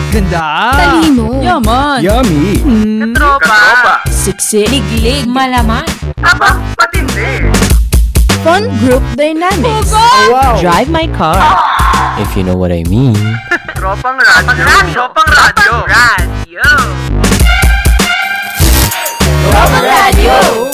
Ganda! Talino! Yaman! Yummy! Katropa! Siksik! Liglig! Malaman! Aba, patindi! Fun group dynamics! Wow! Drive my car! If you know what I mean. Tropang radyo! Tropang radyo! Radyo! Tropang radyo!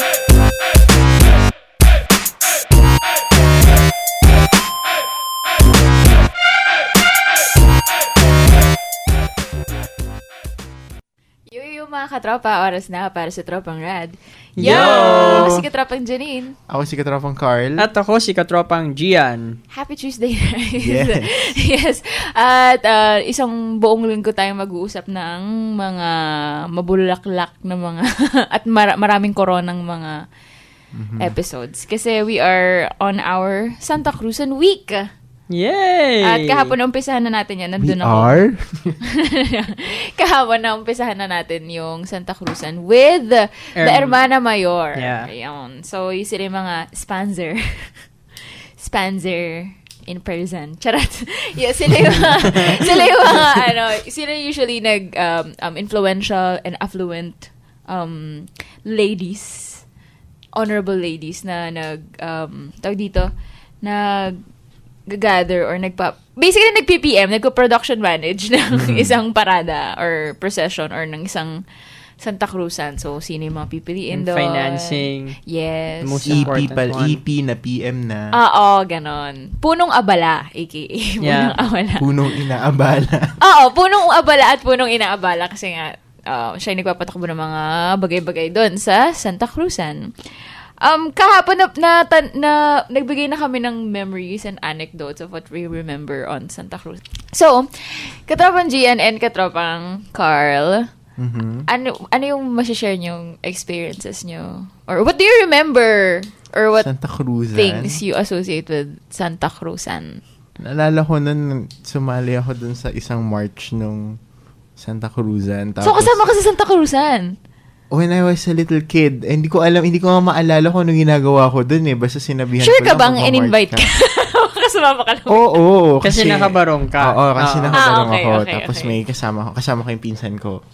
Yo mga katropa, oras na para sa Tropang Rad. Yo! Ako si Katropang Janine. Ako si Katropang Carl. At ako si Katropang Gian. Happy Tuesday, guys. Yes. Yes. At isang buong linggo tayong mag-uusap ng mga mabulaklak na mga at maraming koronang mga episodes. Kasi we are on our Santa Cruzan Week. Yay! At kahapon na umpisahan na natin yan. Nandun We ako. are? Kahapon na umpisahan na natin yung Santa Cruzan with the Hermana Mayor. Yeah. Ayun. So, yung sila yung mga Spanzer. Spanzer in person. Charot. Yeah, sila yung mga, sila usually influential and affluent ladies, honorable ladies na tawag dito, gather or basically nag-PPM, nagpo-production manage ng isang parada or procession or ng isang Santa Cruzan. So, sino yung mga pipiliin doon? Financing. Yes. Most EP important one. EP na PM na. Oo, ganon. Punong abala, aka. Yeah. Punong abala. Punong inaabala. Oo, punong abala at punong inaabala kasi nga, siya yung nagpapatakbo ng mga bagay-bagay doon sa Santa Cruzan. Kahapon na nagbigay na kami ng memories and anecdotes of what we remember on Santa Cruz. So, Katropang Gian and Katropang Carl, ano yung masashare nyong experiences nyo? Or what do you remember? Or what Santa Cruzan. things you associate with Santa Cruzan? Naalala ko nun, sumali ako dun sa isang march nung Santa Cruzan. Tapos, So, kasama ka sa Santa Cruzan? when I was a little kid, hindi ko nga maalala kung ano ginagawa ko dun eh. Basta sinabihan Sure ko ka lang bang in-invite ka? Kasama ka lang. Oo. Kasi nakabarong ka. Oo, kasi nakabarong okay, ako. okay, Tapos okay. may kasama ko yung pinsan ko.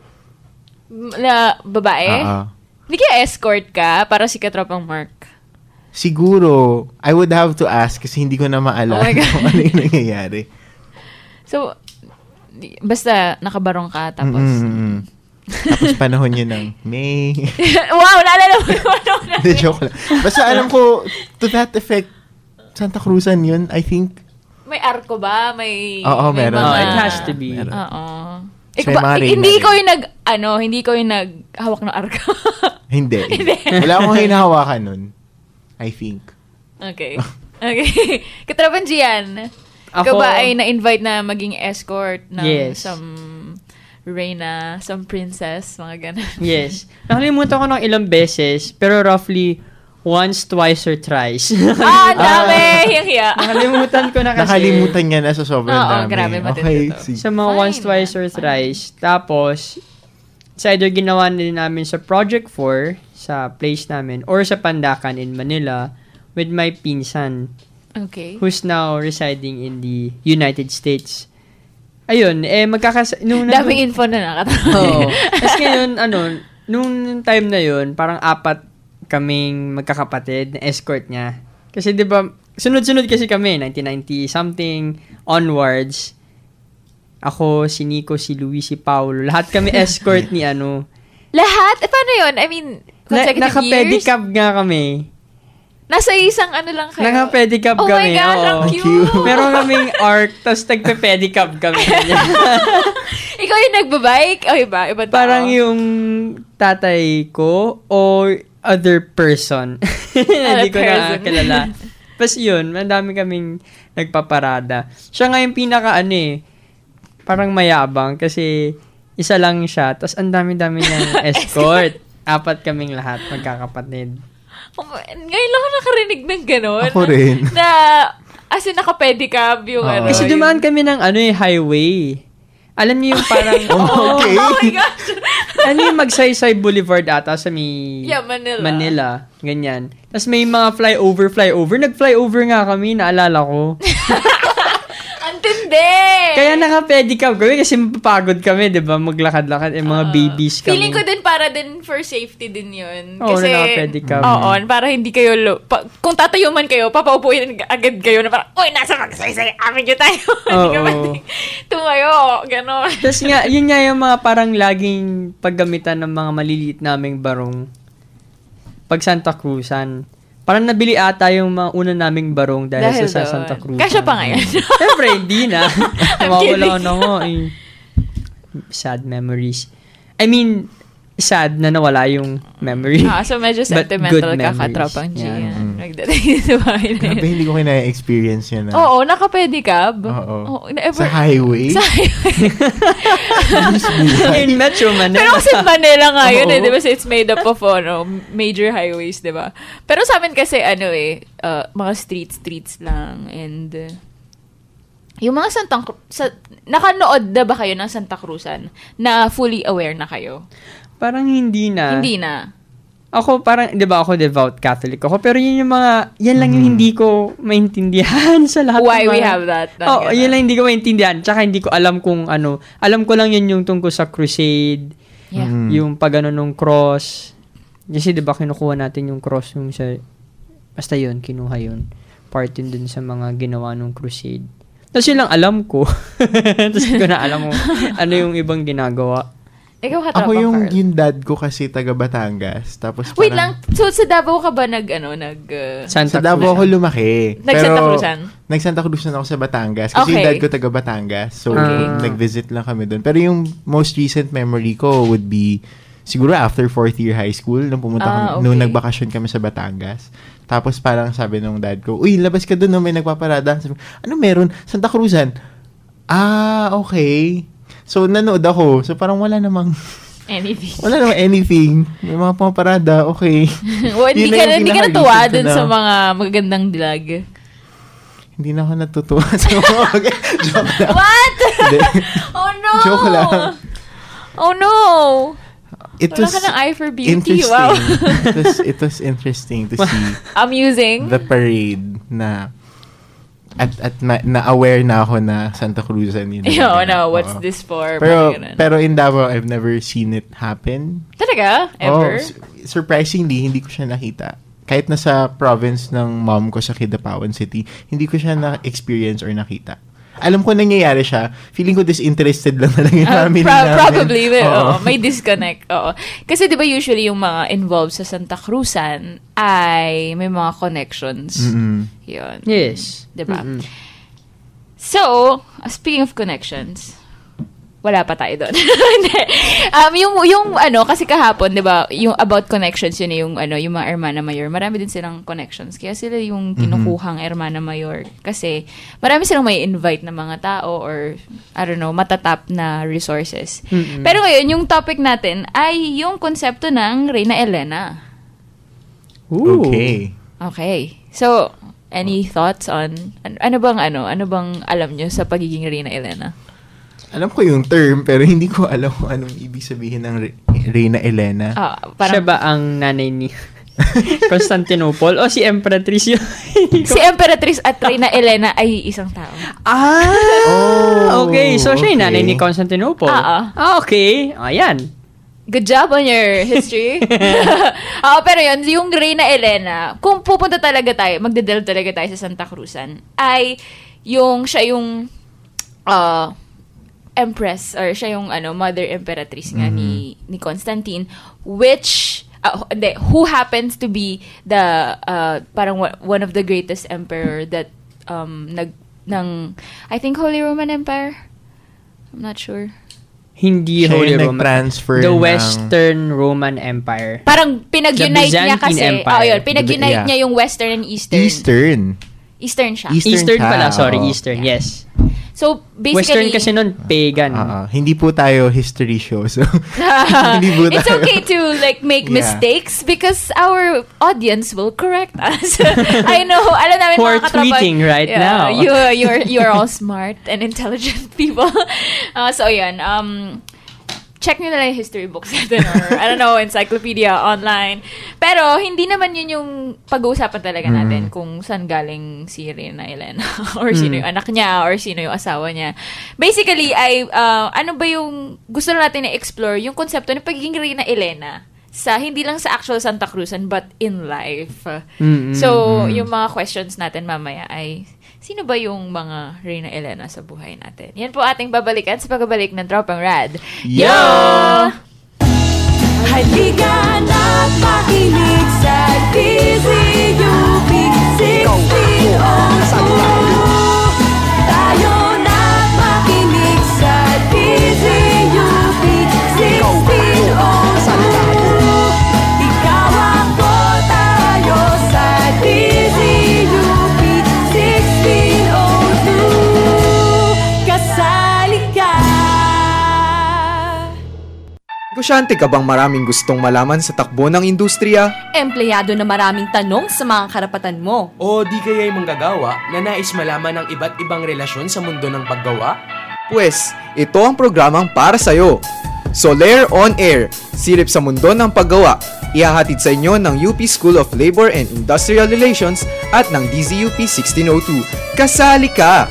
Na babae? Oo. Hindi kaya escort ka para si Katropang Mark? Siguro, I would have to ask kasi hindi ko na maalala Oh my God. kung ano yung nangyayari. So, basta nakabarong ka, tapos... Tapos panahon yun ng May. Wow, naalala mo yung ano. Hindi, joke lang. Basta alam ko, to that effect, Santa Cruzan yun, I think. May arko ba? May Meron. mga... It has to be. Meron. Oo. So, may mga Hindi rin. ko yung naghawak ng arko. Hindi. Wala akong hinahawakan nun. I think. Okay. Okay. Katropang Gian, ikaw ba ay na-invite na maging escort ng Yes. some Reyna, some princess, mga ganun? Yes. Nakalimutan ko ng ilang beses, pero roughly once, twice, or thrice. Ang dami! Yung hiya. Nakalimutan ko na kasi. Nakalimutan niya na sa sobrang Oo, dami. grabe, matindi Okay, to. sige. Sa mga Fine. once, twice, or thrice. Tapos, sa either ginawa din namin sa Project 4, sa place namin, or sa Pandakan in Manila, with my pinsan, Okay. who's now residing in the United States. Ayun, Daming info na nakatawa. Oo. Tapos ngayon, nung time na yun, parang 4 kaming magkakapatid na escort niya. Kasi 'di ba, sunod-sunod kasi kami, 1990-something onwards. Ako, si Nico, si Luis, si Paulo. Lahat kami escort ni Lahat? Paano yun? I mean, consecutive years? Naka-pedicab nga kami. Nasa isang lang kayo? Naka-pedicab Oh kami. my God, ang oo. cute! Meron kaming arc, tapos nagpe-pedicab kami. Ikaw yung nagbabike? O iba? Iba tao? Parang yung tatay ko or other person. Hindi ko na kilala. Tapos yun, madami kaming nagpaparada. Siya nga yung pinaka parang mayabang kasi isa lang siya. Tapos ang dami-dami niyang escort. 4 kaming lahat, magkakapatid. Ngayon lang ako nakarinig ng gano'n. Ako rin. Na, as in, naka-pedicab yung Kasi dumaan kami ng highway. Alam niyo yung parang... Okay. Oh my gosh! yung Magsaysay Boulevard ata sa may... Yeah, Manila. Manila. Ganyan. Tapos may mga flyover. Nag-flyover nga kami, naalala ko. Ang Hindi! Kaya naka-pedicab kami kasi mapapagod kami, di ba? Maglakad-lakad, mga babies kami. Feeling ko din para din for safety din yun. Oo, Kasi, naka-pedicab. Oo, para hindi kayo, kung tatayo man kayo, papaupuin agad kayo na parang, uy, nasa magsaysay, amin nyo tayo. Hindi ka pwedeng tumayo, gano'n. Tapos nga, yun nga yung mga parang laging paggamitan ng mga maliliit naming barong pag Santa Cruzan. Parang nabili ata yung mga una naming barong dahil sa Santa Cruz. Kasya pa ngayon. Siyempre, hindi na. Mawawala na nga eh. Sad memories. I mean, sad na nawala yung memory. So medyo But sentimental good ka memories. katropang G. Yeah. Nagdating sa bahay na Grabe, yun. hindi ko kina-experience yun. Oo, naka-pedicab. Oo. Never. Sa highway? Sa highway. In Metro Manila. Pero kasi Manila nga yun Oo. di ba? So it's made up of major highways, di ba? Pero sa amin kasi mga streets lang and yung mga nakanood na ba kayo ng Santa Cruzan na fully aware na kayo? Parang hindi na. Hindi na. Ako parang, di ba ako devout Catholic ako, pero yun yung mga, yan lang yung hindi ko maintindihan sa lahat. Why ng we mga- have that? Yun lang hindi ko maintindihan. Tsaka hindi ko alam kung ano. Alam ko lang yun yung tungkol sa crusade, Yeah. yung pag-ano nung cross. Kasi di ba kinukuha natin yung cross yung sa, basta yun, kinuha yun. Part yun dun sa mga ginawa nung crusade. Tapos yun lang alam ko. Tapos hindi ko na alam kung ano yung ibang ginagawa. Ikaw Ako katropa, Carl. yung dad ko kasi taga Batangas. Tapos Wait parang- lang, so sa Davao ka ba Sa Davao ako lumaki. Nag-Santa Cruzan? Nag-Santa Cruzan ako sa Batangas. Kasi yung Okay. dad ko taga Batangas. So, Okay. nag-visit lang kami doon. Pero yung most recent memory ko would be siguro after 4th year high school nung pumunta kami, nung okay. nagbakasyon kami sa Batangas. Tapos parang sabi nung dad ko, uy, labas ka doon, may nagpaparada. Sabi, ano meron? Santa Cruzan. Okay. So, nanood ako. So, parang wala namang anything. May mga pumaparada, okay. Well, Yun hindi na ka yung natuwa pinaka-recent ko dun na. sa mga magagandang dilag. Hindi na ako natutuwa sa mga joke lang. What? Hindi. Oh no! Joke lang. Oh no! It Wala was ka ng eye for beauty. interesting. Wow. It was interesting to see Amusing. the parade na na aware na ako na Santa Cruzan yun. What's this for? Pero in Davao, I've never seen it happen. Talaga? Ever? Surprisingly, hindi ko siya nakita. Kahit nasa province ng mom ko sa Kidapawan City, hindi ko siya na-experience or nakita. Alam ko nangyayari siya. Feeling ko disinterested lang talaga yung family namin. Probably. Oo. May disconnect. Oo. Kasi di ba usually yung mga involved sa Santa Cruzan ay may mga connections. Mm-mm. Yun. Yes. Di ba? So, speaking of connections, wala pa tayo doon. yung kasi kahapon, 'di ba, yung about connections yun yung mga Hermana Mayor. Marami din silang connections. Kaya sila yung kinukuhang Hermana Mayor kasi marami silang may invite na mga tao or I don't know, matatap na resources. Mm-mm. Pero ngayon, yung topic natin ay yung konsepto ng Reyna Elena. Ooh. Okay. So, any thoughts on ano bang alam nyo sa pagiging Reyna Elena? Alam ko yung term, pero hindi ko alam kung anong ibig sabihin ng Reyna Elena. Siya ba ang nanay ni Constantinople o si Emperatrice yun? Si Emperatrice at Reyna Elena ay isang tao. Okay. So, siya yung nanay okay. ni Constantinople. Okay. Ayan. Good job on your history. Pero yun, yung Reyna Elena, kung pupunta talaga tayo, magdadala talaga tayo sa Santa Cruzan, ay siya yung empress, or siya yung mother emperatrice nga ni Constantine, which who happens to be the parang one of the greatest emperor that I think Holy Roman Empire. I'm not sure. Hindi Siya Holy yung Roman. nag-transfer The ng- Western Roman Empire. Parang pinag-unite The niya Byzantine kasi. Empire. Yun, pinag-unite Yeah. niya yung Western and Eastern. Eastern siya. Eastern siya, pala. Sorry, oo. Eastern. Yes. So, Western basically, kasi nun, pagan. Hindi po tayo history show. So, hindi po it's tayo. okay to make Yeah. mistakes because our audience will correct us. I know, alam namin Who mga are katropa. tweeting right now. You're all smart and intelligent people. So, yan. check nyo na lang yung history books natin or, I don't know, encyclopedia online. Pero, hindi naman yun yung pag-uusapan talaga natin kung saan galing si Rina Elena or sino yung anak niya or sino yung asawa niya. Basically, ano ba yung gusto natin na-explore yung konsepto ng pagiging Rina Elena sa hindi lang sa actual Santa Cruzan but in life. So, yung mga questions natin mamaya ay sino ba yung mga Rina Elena sa buhay natin? Yan po ating babalikan sa pagbabalik ng Tropang Rad. Yo! Halika na't makinig sa DZUP 1602. Tayo na't makinig sa DZUP 1602. Ikaw ako, tayo sa DZUP 1602. Kasali ka. Negosyante ka bang maraming gustong malaman sa takbo ng industriya? Empleyado na maraming tanong sa mga karapatan mo. O di kaya'y manggagawa na nais malaman ang iba't ibang relasyon sa mundo ng paggawa? Pwes, ito ang programang para sa'yo. Soler On Air, silip sa mundo ng paggawa. Ihahatid sa inyo ng UP School of Labor and Industrial Relations at ng DZUP 1602. Kasali ka!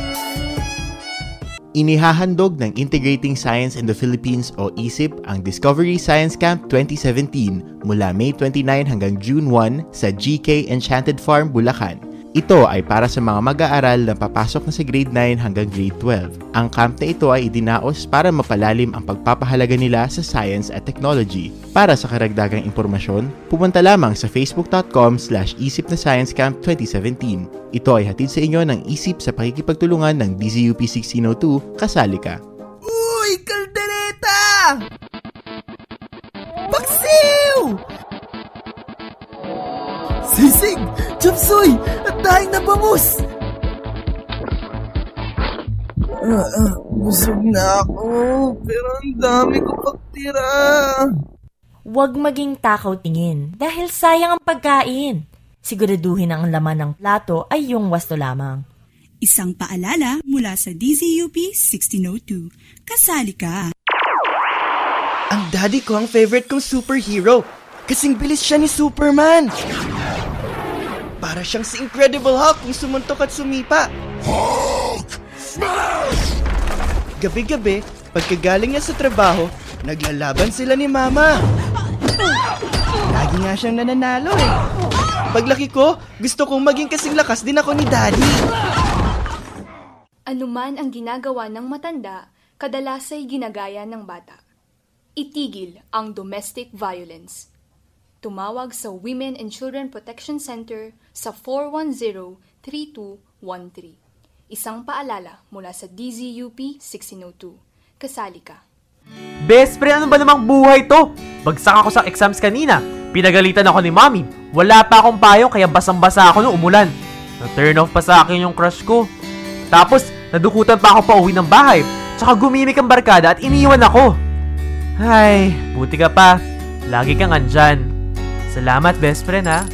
Inihahandog ng Integrating Science in the Philippines o ISIP ang Discovery Science Camp 2017 mula May 29 hanggang June 1 sa GK Enchanted Farm, Bulacan. Ito ay para sa mga mag-aaral na papasok na sa grade 9 hanggang grade 12. Ang camp na ito ay idinaos para mapalalim ang pagpapahalaga nila sa science at technology. Para sa karagdagang impormasyon, pumunta lamang sa facebook.com/isip na Science Camp 2017. Ito ay hatid sa inyo ng ISIP sa pakikipagtulungan ng DZUP 1602, Kasali Ka. Uy! Kaldereta! Paksiw! Sisig! Chapsoy! At dahing na bangus! Busog na ako, pero ang dami ko pagtira. Huwag maging takaw tingin dahil sayang ang pagkain. Siguraduhin ang laman ng plato ay yung wasto lamang. Isang paalala mula sa DZUP 1602. Kasali ka! Ang daddy ko ang favorite kong superhero. Kasing bilis siya ni Superman. Para siyang si Incredible Hulk kung sumuntok at sumipa. Hulk! Smash! Gabi-gabi, pagkagaling niya sa trabaho, naglalaban sila ni Mama. Lagi nga siyang nananalo eh. Paglaki ko, gusto kong maging kasing lakas din ako ni Daddy. Anuman ang ginagawa ng matanda, kadalasay ginagaya ng bata. Itigil ang domestic violence. Tumawag sa Women and Children Protection Center sa 410-3213. Isang paalala mula sa DZUP 1602. Kasali ka. Best friend, ano ba namang buhay to? Bagsak ako sa exams kanina. Pinagalitan ako ni Mommy. Wala pa akong payong kaya basang-basa ako nung umulan. Na-turn off pa sa akin yung crush ko. Tapos, nadukutan pa ako pa uwi ng bahay. Tsaka gumimik ang barkada at iniwan ako. Ay, buti ka pa. Lagi kang andyan. Salamat, best friend, ha?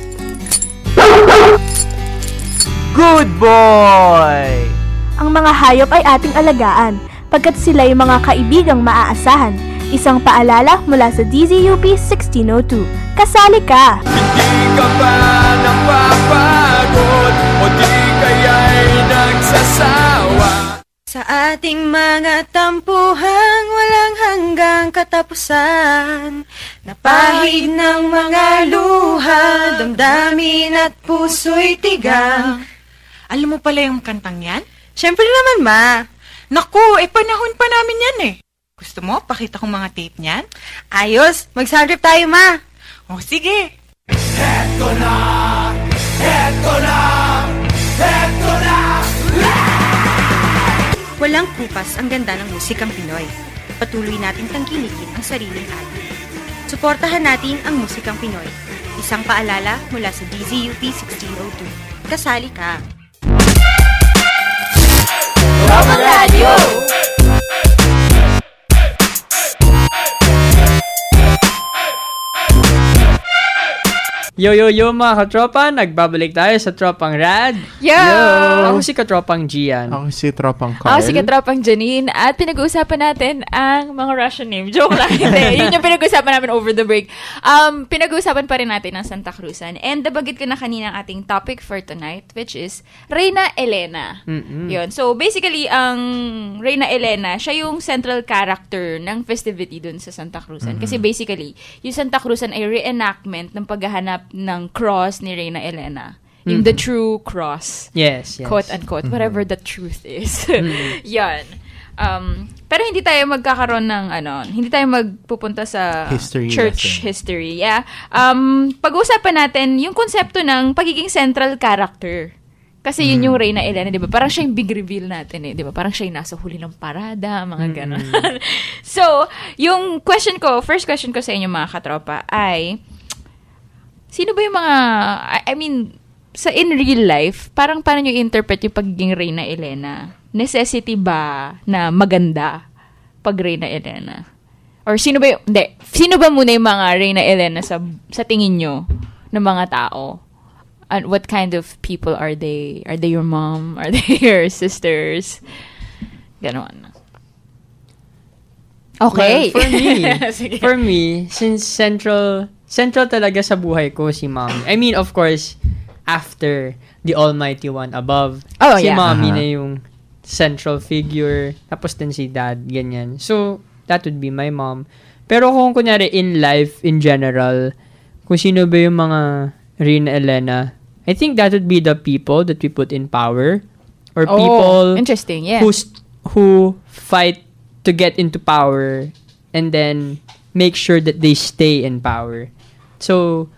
Good boy! Ang mga hayop ay ating alagaan, pagkat sila ay mga kaibigang maaasahan. Isang paalala mula sa DZUP 1602. Kasali ka! Hindi ka ba napapagod o di kaya'y nagsasawa? Sa ating mga tampuhang walang hanggang katapusan, napahid ng mga luha, damdamin at puso'y tigang. Alam mo pala yung kantang yan? Siyempre naman, Ma. Naku, panahon pa namin yan eh. Gusto mo, pakita kong mga tape niyan? Ayos, mag-soundtrip tayo, Ma. O, sige. Eto na! Eto na! Eto na! Walang kupas ang ganda ng musikang Pinoy. Patuloy nating tangkilikin ang sariling atin. Suportahan natin ang musikang Pinoy. Isang paalala mula sa DZUP 1602. Kasali ka! Tropang Radyo! Yo mga katropa, nagbabalik tayo sa Tropang Rad. Yo! Ako si Katropang Gian. Ako si Tropang Carl. Ako si Katropang Janine. At pinag-uusapan natin ang mga Russian name. Joke lang. Hindi. Yun yung pinag-uusapan namin over the break. Pinag-uusapan pa rin natin ang Santa Cruzan. And nabanggit ko na kanina ang ating topic for tonight, which is Reyna Elena. Yun. So, basically, ang Reyna Elena, siya yung central character ng festivity dun sa Santa Cruzan. Kasi basically, yung Santa Cruzan ay reenactment ng paghahanap ng cross ni Reyna Elena. Yung the true cross. Yes. Quote-unquote. Whatever the truth is. Yan. Pero hindi tayo magkakaroon ng hindi tayo magpupunta sa church history. Yeah. Pag-uusapan natin yung konsepto ng pagiging central character. Kasi yun yung Reyna Elena, 'di ba? Parang siya yung big reveal natin 'di ba? Parang siya yung nasa huli ng parada, mga ganun. So, yung first question ko sa inyo mga katropa ay sino ba yung mga, sa in real life, parang paano nyo interpret yung pagiging Reyna Elena? Necessity ba na maganda pag Reyna Elena? Or sino ba muna yung mga Reyna Elena sa tingin nyo ng mga tao? And what kind of people are they? Are they your mom? Are they your sisters? Ganon. Okay. Well, for me, since central talaga sa buhay ko si Mommy. Of course, after the Almighty One above, si Mommy na yung central figure, tapos din si Dad, ganyan. So, that would be my mom. Pero kung kunyari in life, in general, kung sino ba yung mga Reyna Elena, I think that would be the people that we put in power, or people interesting, yeah. who fight to get into power and then make sure that they stay in power. So,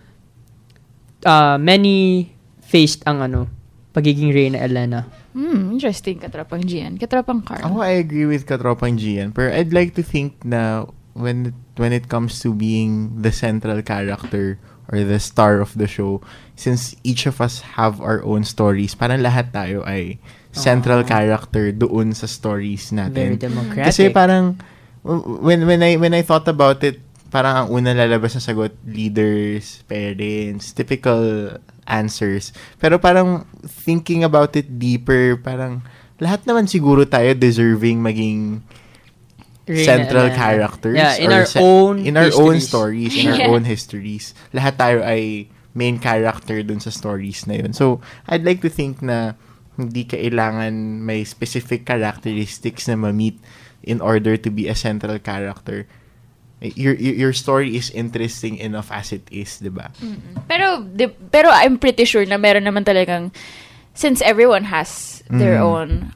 many faced ang pagiging Reyna Elena. Interesting, Katropang Gian. Katropang Carl. Oh, I agree with Katropang Gian. But I'd like to think na when it comes to being the central character or the star of the show, since each of us have our own stories, parang lahat tayo ay central character doon sa stories natin. Very democratic. Kasi parang when I thought about it, parang ang una lalabas na sagot, leaders, parents, typical answers. Pero parang thinking about it deeper, parang lahat naman siguro tayo deserving maging central characters. Yeah, in our own stories, in our own histories. Lahat tayo ay main character dun sa stories na yun. So, I'd like to think na hindi kailangan may specific characteristics na ma-meet in order to be a central character. Your story is interesting enough as it is, diba? Pero I'm pretty sure na meron naman talagang, since everyone has their own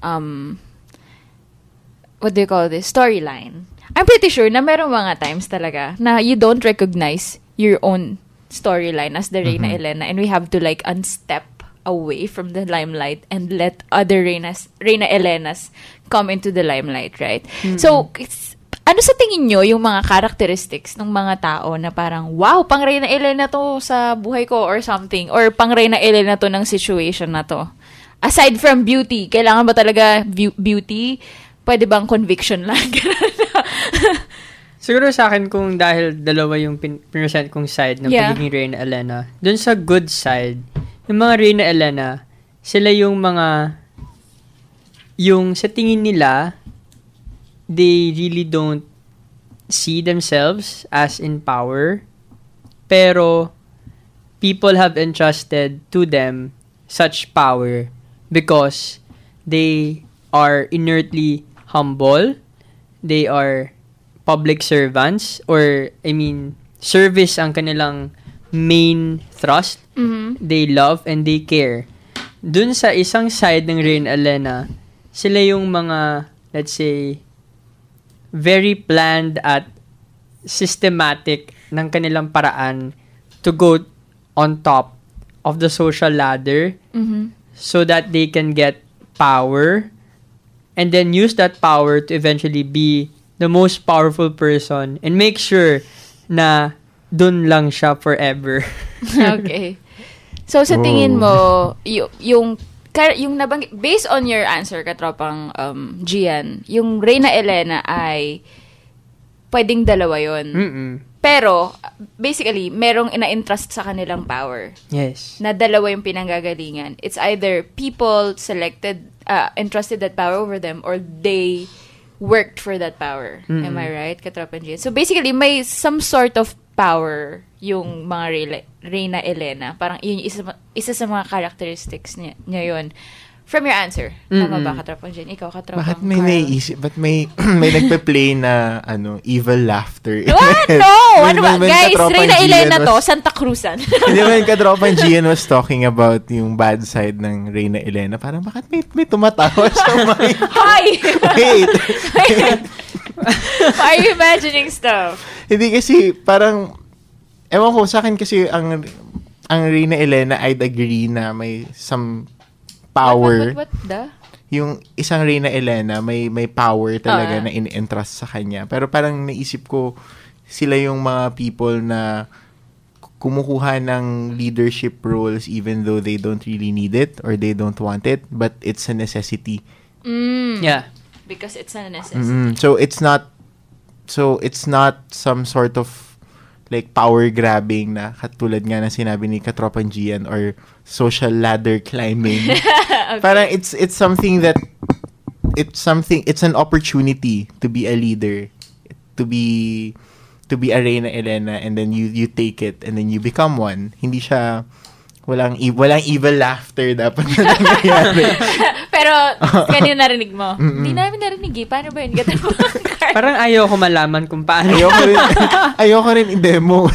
what do you call this, storyline. I'm pretty sure na meron mga times talaga na you don't recognize your own storyline as the Reyna Elena, and we have to unstep away from the limelight and let other Reyna Elenas come into the limelight, right? So, ano sa tingin nyo yung mga characteristics ng mga tao na parang, wow, pang Reyna Elena to sa buhay ko or something, or pang Reyna Elena to ng situation na to? Aside from beauty, kailangan ba talaga beauty? Pwede bang conviction lang? Siguro sa akin, kung dahil dalawa yung present kong side ng pagiging Reyna Elena, dun sa good side, yung mga Reyna Elena, sila yung mga, yung sa tingin nila, they really don't see themselves as in power, pero people have entrusted to them such power because they are inertly humble, they are public servants, or service ang kanilang main thrust. They love and they care. Dun sa isang side ng Reyna Elena, sila yung mga, let's say, very planned at systematic ng kanilang paraan to go on top of the social ladder so that they can get power and then use that power to eventually be the most powerful person and make sure na dun lang siya forever. Okay. So, sa tingin mo, yung nabanggit, based on your answer, Katropang Gian, yung Reyna Elena ay pwedeng dalawa yun. Pero, basically, merong ina-entrust sa kanilang power. Yes. Na dalawa yung pinanggagalingan. It's either people selected, entrusted that power over them, or they worked for that power. Am I right, Katropan Gian? So, basically, may some sort of power yung mga Reyna Elena. Parang yun yung isa sa mga characteristics niya yun. From your answer. Tama ba, Katropan Gian? Ikaw, Katropan Bakit may naiisip? Ba't may nagpe-play na evil laughter? What? No! Ano ba? Guys, Reyna Elena to. Santa Cruzan. Hindi ba yung Katropan Gian was talking about yung bad side ng Reyna Elena? Parang bakit may tumatawa sa mic? Hi! Wait! Why are you imagining stuff? Hindi kasi parang ewan ko, sa akin kasi ang Reyna Elena, I'd agree na may some power. What the? Yung isang Reyna Elena, may power talaga na in-entrust sa kanya. Pero parang naisip ko, sila yung mga people na kumukuha ng leadership roles even though they don't really need it or they don't want it, but it's a necessity. Yeah. Because it's a necessity. So it's not some sort of like power grabbing na katulad nga na sinabi ni Katropan Gian or social ladder climbing. Okay. Parang it's something that it's an opportunity to be a leader, to be a Reyna Elena, and then you take it and then you become one. Hindi siya walang evil laughter dapat na nangyayari. Pero kanina narinig mo. Hindi namin narinig eh. Paano ba yun? Parang ayoko malaman kung paano. Ayoko rin i-demo.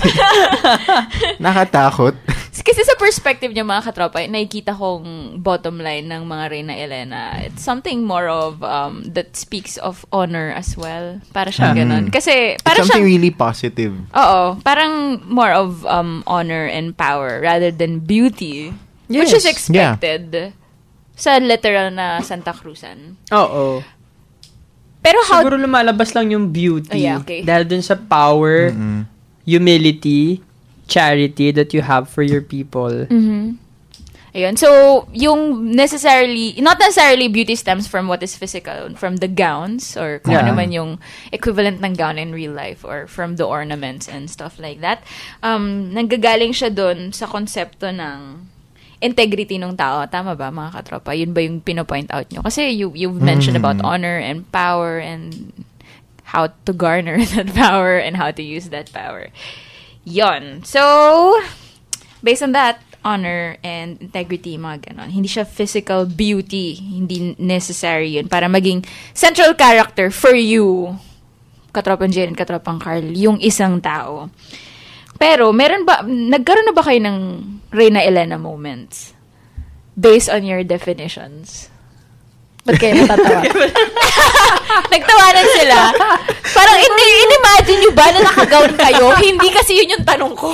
Nakatakot. Kasi sa perspective niya mga katropa, nakikita kong bottom line ng mga Reyna Elena. It's something more of that speaks of honor as well. Para siyang ganun. Kasi para it's something really positive. Oo. Parang more of honor and power rather than beauty. Yes. Which is expected sa literal na Santa Cruzan. Oo. Pero siguro lumalabas lang yung beauty. Okay. Dahil dun sa power, humility, charity that you have for your people. Ayun. So, yung not necessarily beauty stems from what is physical, from the gowns, or kung ano man yung equivalent ng gown in real life, or from the ornaments and stuff like that. Nanggagaling siya dun sa konsepto ng integrity ng tao. Tama ba, mga katropa? Yun ba yung pino-point out nyo? Kasi you've mentioned about honor and power and how to garner that power and how to use that power. Yon. So, based on that, honor and integrity, mga ganon. Hindi siya physical beauty. Hindi necessary yun para maging central character for you, Katropan Jen, Katropan Carl, yung isang tao. Pero, nagkaroon na ba kayo ng Reyna Elena moments based on your definitions? Ba't kayo natatawa? Nagtawanan sila. Parang in-imagine nyo ba na nakagown kayo? Hindi kasi yun yung tanong ko.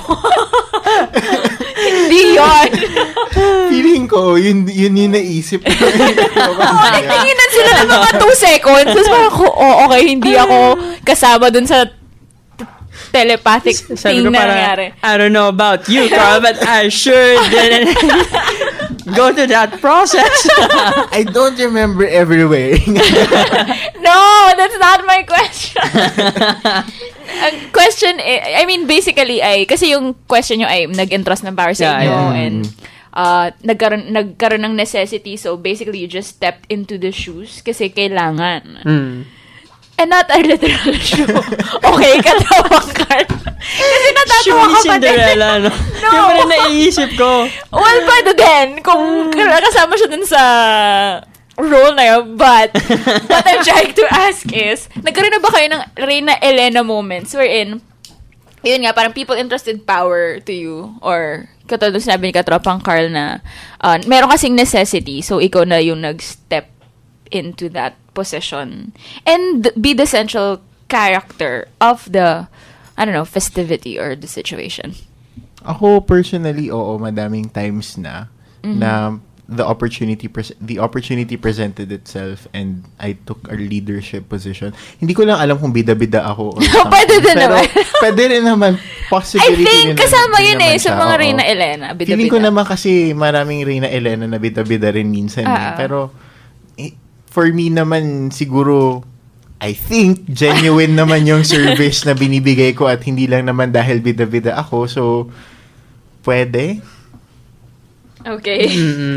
Hindi yun. Feeling ko, yun yung naisip ko. Nagtinginan sila ng mga 2 seconds. Tapos parang okay, hindi ako kasama dun sa telepathic thing na nangyari. I don't know about you, Carl, but I sure didn't go to that process. I don't remember ever wearing. No, that's not my question. Ang question, basically, kasi yung question nyo ay nag-entrust ng power sa inyo and nagkaroon ng necessity. So, basically, you just stepped into the shoes kasi kailangan. And not a literal shoe. Okay, katawang card. Kasi natatawa ka pa din. Cinderella, no? Yung parang naiisip ko. Well, pwede din. Kung kasama siya dun sa role na yun. But, what I'm trying to ask is, nagkaroon na ba kayo ng Reyna Elena moments wherein, yun nga, parang people entrusted power to you, or katulad sinabi ni Katropang Carl na, meron kasing necessity, so ikaw na yung nag-step into that position and be the central character of the, festivity or the situation. Ako personally, madaming times na the opportunity presented itself and I took a leadership position. Hindi ko lang alam kung bida-bida ako or something. Pwede din naman. Pwede rin naman. Possibility. I think kasama yun sa mga Reyna Elena. Bida-bida. Feeling ko naman kasi maraming Reyna Elena na bida-bida rin minsan. Pero for me naman, siguro, I think genuine naman yung service na binibigay ko at hindi lang naman dahil bida-bida ako. So, pwede. Okay.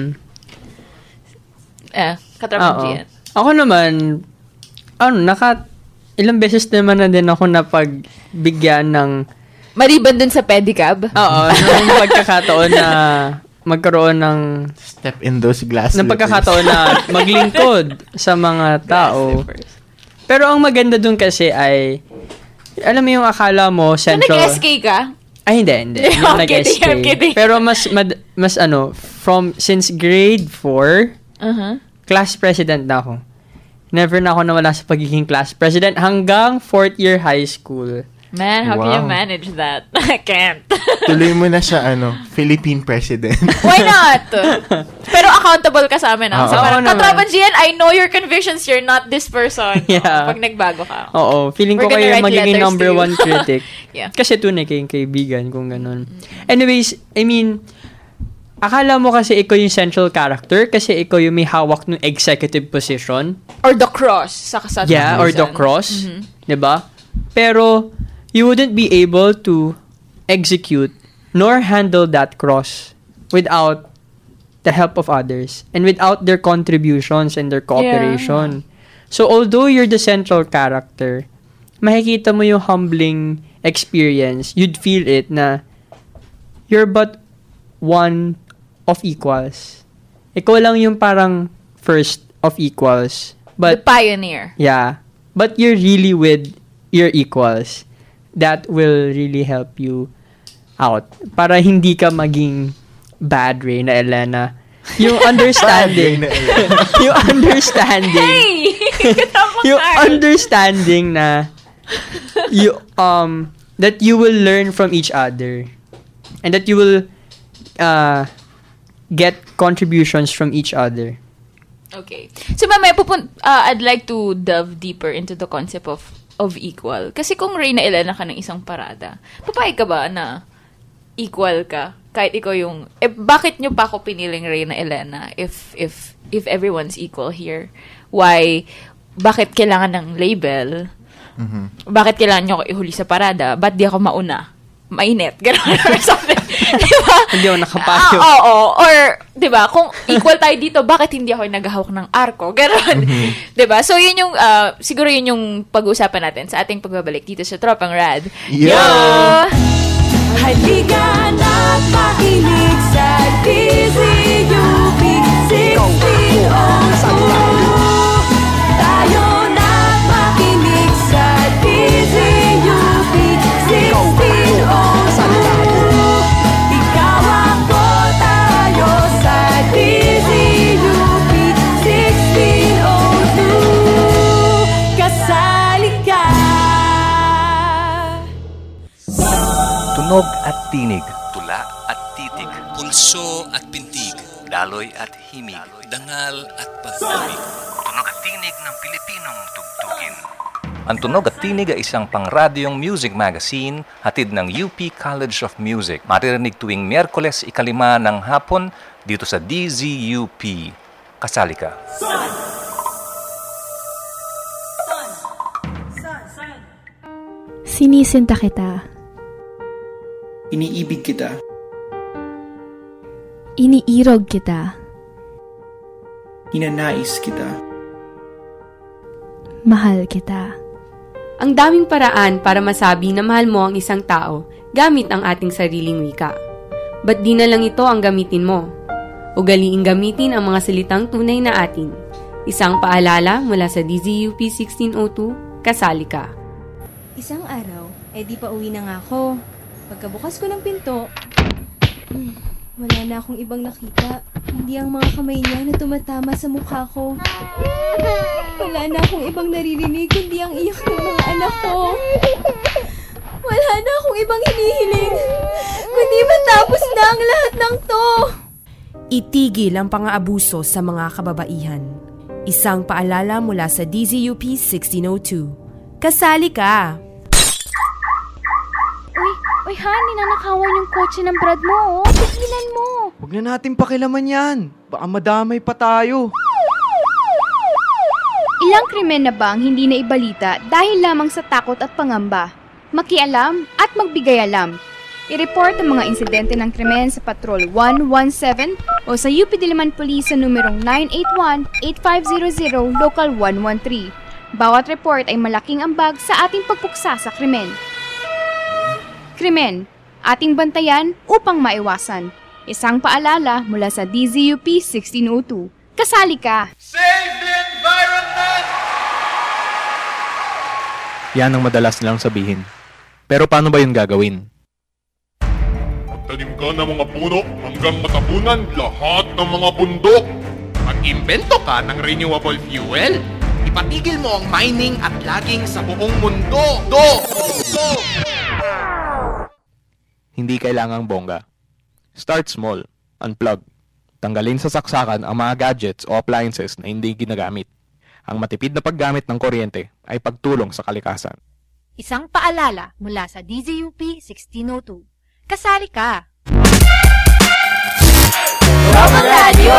Katrapan Gian. Ako naman, ilang beses naman na din ako napagbigyan ng maliban dun sa pedicab? Oo, nung pagkakataon na magkaroon ng step in those glass ng pagkakataon na maglingkod sa mga tao. Pero ang maganda dun kasi ay, alam mo yung akala mo central... So, nag-SK ka? Ay, hindi. Hindi ako nag-SK. Pero mas since grade 4, class president na ako. Never na ako nawala sa pagiging class president hanggang 4th year high school. Man, how can you manage that? I can't. Tuloy mo na siya, Philippine president. Why not? Pero accountable ka sa amin, So, parang, Katrapan Gian, I know your convictions. You're not this person. Yeah. Pag nagbago ka. Oo. Feeling ko kayo magiging number 1 critic. Yeah. Kasi tunay kayong kaibigan kung ganun. Anyways, I mean, akala mo kasi ikaw yung central character kasi ikaw yung may hawak ng executive position. Or the cross. Sa kasat. Yeah, or the cross. Diba? Pero, you wouldn't be able to execute nor handle that cross without the help of others and without their contributions and their cooperation. Yeah. So, although you're the central character, makikita mo yung humbling experience. You'd feel it na you're but one of equals. Ikaw lang yung parang first of equals. But, the pioneer. Yeah. But you're really with your equals. That will really help you out. Para hindi ka maging bad Reyna Elena. Yung understanding. Yung understanding. Hey! Yung understanding na that you will learn from each other. And that you will get contributions from each other. Okay. So, mamaya I'd like to delve deeper into the concept of equal. Kasi kung Reyna Elena ka ng isang parada, papayag ka ba na equal ka? Kahit ikaw yung... bakit nyo pa ako piniling Reyna Elena if everyone's equal here? Why? Bakit kailangan ng label? Bakit kailangan nyo ako ihuli sa parada? Ba't di ako mauna? Mainit. Gano'n or something. Diba? Hindi ako nakapayo. Oo. Or, diba, kung equal tayo dito, bakit hindi ako naghahawak ng arko? Gano'n. Diba? So, yun yung, siguro yun yung pag-uusapan natin sa ating pagbabalik dito sa Tropang Rad. Yo! Halika na't makinig sa DZUP 1602. Tayo na't makinig sa DZUP 1602. Ikaw ako, tayo sa DZUP 1602. Kasali ka. Tunog at tinig, tula at titig, pulso at pintig, daloy at himig, dangal at pag-ibig. Tunog at tinig ng Pilipinong tugtugin. Ang Tunog at Tinig ay isang pangradyong music magazine hatid ng UP College of Music. Maririnig tuwing Miyerkules 5 ng hapon dito sa DZUP. Kasali ka. Sinisinta kita. Iniibig kita. Iniirog kita. Ninanais kita. Mahal kita. Ang daming paraan para masabi na mahal mo ang isang tao gamit ang ating sariling wika. Ba't di na lang ito ang gamitin mo? Ugaliing gamitin ang mga salitang tunay na atin. Isang paalala mula sa DZUP 1602, kasali ka. Isang araw, di pa uwi na nga ako. Pagkabukas ko ng pinto, wala na akong ibang nakita. Hindi ang mga kamay niya na tumatama sa mukha ko. Wala na akong ibang naririnig, kundi ang iyak ng mga anak ko. Wala na akong ibang hinihiling, kundi matapos na ang lahat ng to. Itigil ang pang-aabuso sa mga kababaihan. Isang paalala mula sa DZUP 1602. Kasali ka! Uy, honey, nanakawan yung kotse ng brad mo, oh. Tigilan mo. Huwag na natin pakilaman yan. Baka madamay pa tayo. Ilang krimen na ba ang hindi na ibalita dahil lamang sa takot at pangamba? Makialam at magbigay alam. I-report ang mga insidente ng krimen sa Patrol 117 o sa UP Diliman Police sa numerong 981-8500 Local 113. Bawat report ay malaking ambag sa ating pagpuksa sa krimen. Krimen, ating bantayan upang maiwasan. Isang paalala mula sa DZUP 1602. Kasali ka! Save the environment! Yan ang madalas nilang sabihin. Pero paano ba yun gagawin? Magtanim ka ng mga puno hanggang matabunan lahat ng mga bundok. Mag-imbento ka ng renewable fuel. Ipatigil mo ang mining at logging sa buong mundo. Hindi kailangang bongga. Start small. Unplug. Tanggalin sa saksakan ang mga gadgets o appliances na hindi ginagamit. Ang matipid na paggamit ng kuryente ay pagtulong sa kalikasan. Isang paalala mula sa DZUP 1602. Kasali ka! Tropang Radyo!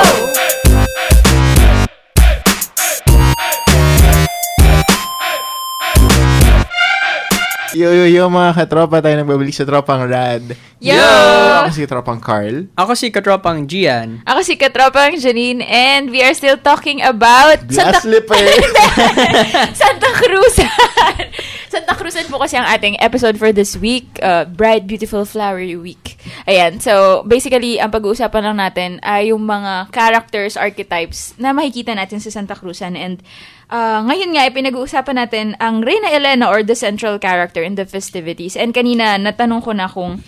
Yo, mga katropa, tayo nagbabalik sa Tropang Rad. Yo! Ako si Tropang Carl. Ako si Katropang Gian. Ako si Katropang Janine, and we are still talking about Glass slipper. Santa Cruzan. Santa Cruzan po kasi ang ating episode for this week, Bright, Beautiful, Flowery Week. Ayan, so basically, ang pag-uusapan lang natin ay yung mga characters, archetypes na makikita natin sa Santa Cruzan. And ngayon nga, pinag-uusapan natin ang Reyna Elena or the central character in the festivities. And kanina, natanong ko na kung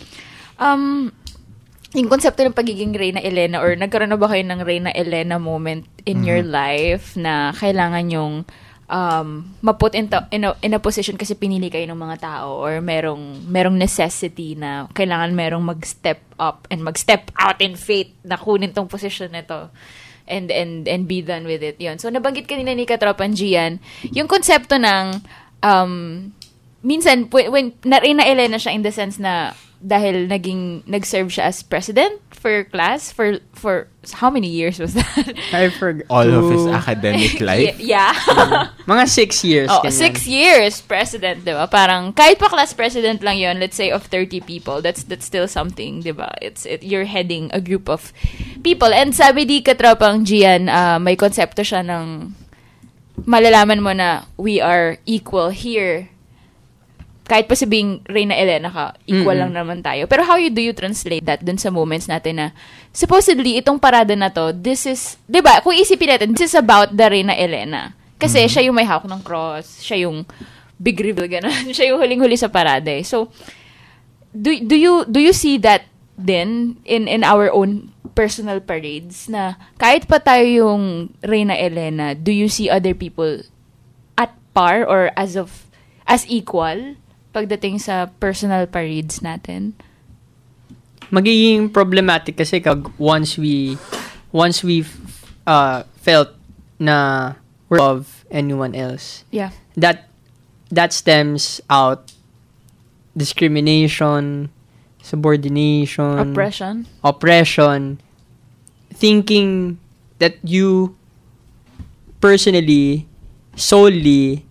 yung konsepto ng pagiging Reyna Elena or nagkaroon na ba kayo ng Reyna Elena moment in your life na kailangan yung ma-put in a position kasi pinili kayo ng mga tao or merong necessity na kailangan merong mag-step up and mag-step out in faith na kunin tong position nito. And be done with it. Yun. So, nabanggit kanina ni Katropan Gian, yung konsepto ng, minsan, when Reyna Elena siya in the sense na, dahil nag-serve siya as president for class for how many years was that? I forgot. All of his academic life? Yeah. Mga 6 years. Oh, 6 years president, di ba? Parang, kahit pa class president lang yon, let's say of 30 people, that's still something, di ba? You're heading a group of people. And sabi di Katropang Gian, may konsepto siya ng malalaman mo na we are equal here. Kahit pa sabing Reyna Elena ka, equal lang naman tayo. Pero how do you translate that dun sa moments natin na supposedly itong parada na to, this is, di ba, kung isipin natin, this is about the Reyna Elena. Kasi siya yung may hawak ng cross, siya yung big reveal, gano'n. Siya yung huling-huli sa parada. So, do you see that then in our own personal parades na kahit pa tayo yung Reyna Elena, do you see other people at par or as equal pagdating sa personal parades natin? Magiging problematic kasi once we felt na we're above anyone else. Yeah. That stems out discrimination, subordination, oppression, thinking that you personally, solely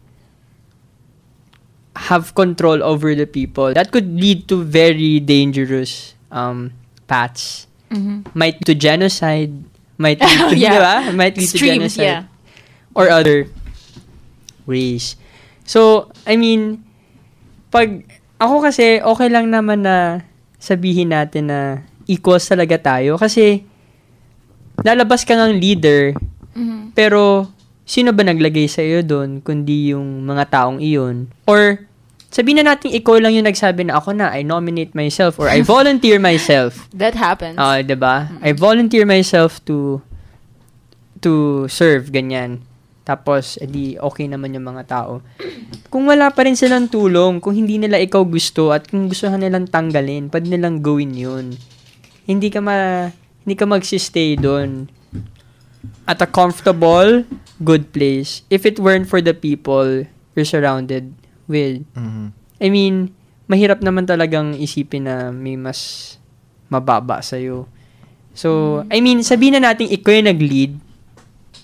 have control over the people. That could lead to very dangerous paths. Might lead to genocide, might lead to, diba? Might lead Extremes, to genocide. Or other ways. So, I mean, pag ako kasi, okay lang naman na sabihin natin na equals talaga tayo. Kasi, lalabas ka ngang leader, pero sino ba naglagay sa iyo doon kundi yung mga taong iyon? Or sabihin na natin ikaw lang yung nagsabi na ako na I nominate myself or I volunteer myself. That happens. Diba? I volunteer myself to serve, ganyan. Tapos, edi okay naman yung mga tao. Kung wala pa rin silang tulong, kung hindi nila ikaw gusto at kung gusto nilang tanggalin, pwede nilang gawin yun. Hindi ka magsistay doon at a comfortable, good place if it weren't for the people you're surrounded with. I mean, mahirap naman talagang isipin na may mas mababa sa'yo. So, I mean, sabihin na natin ikaw yung nag-lead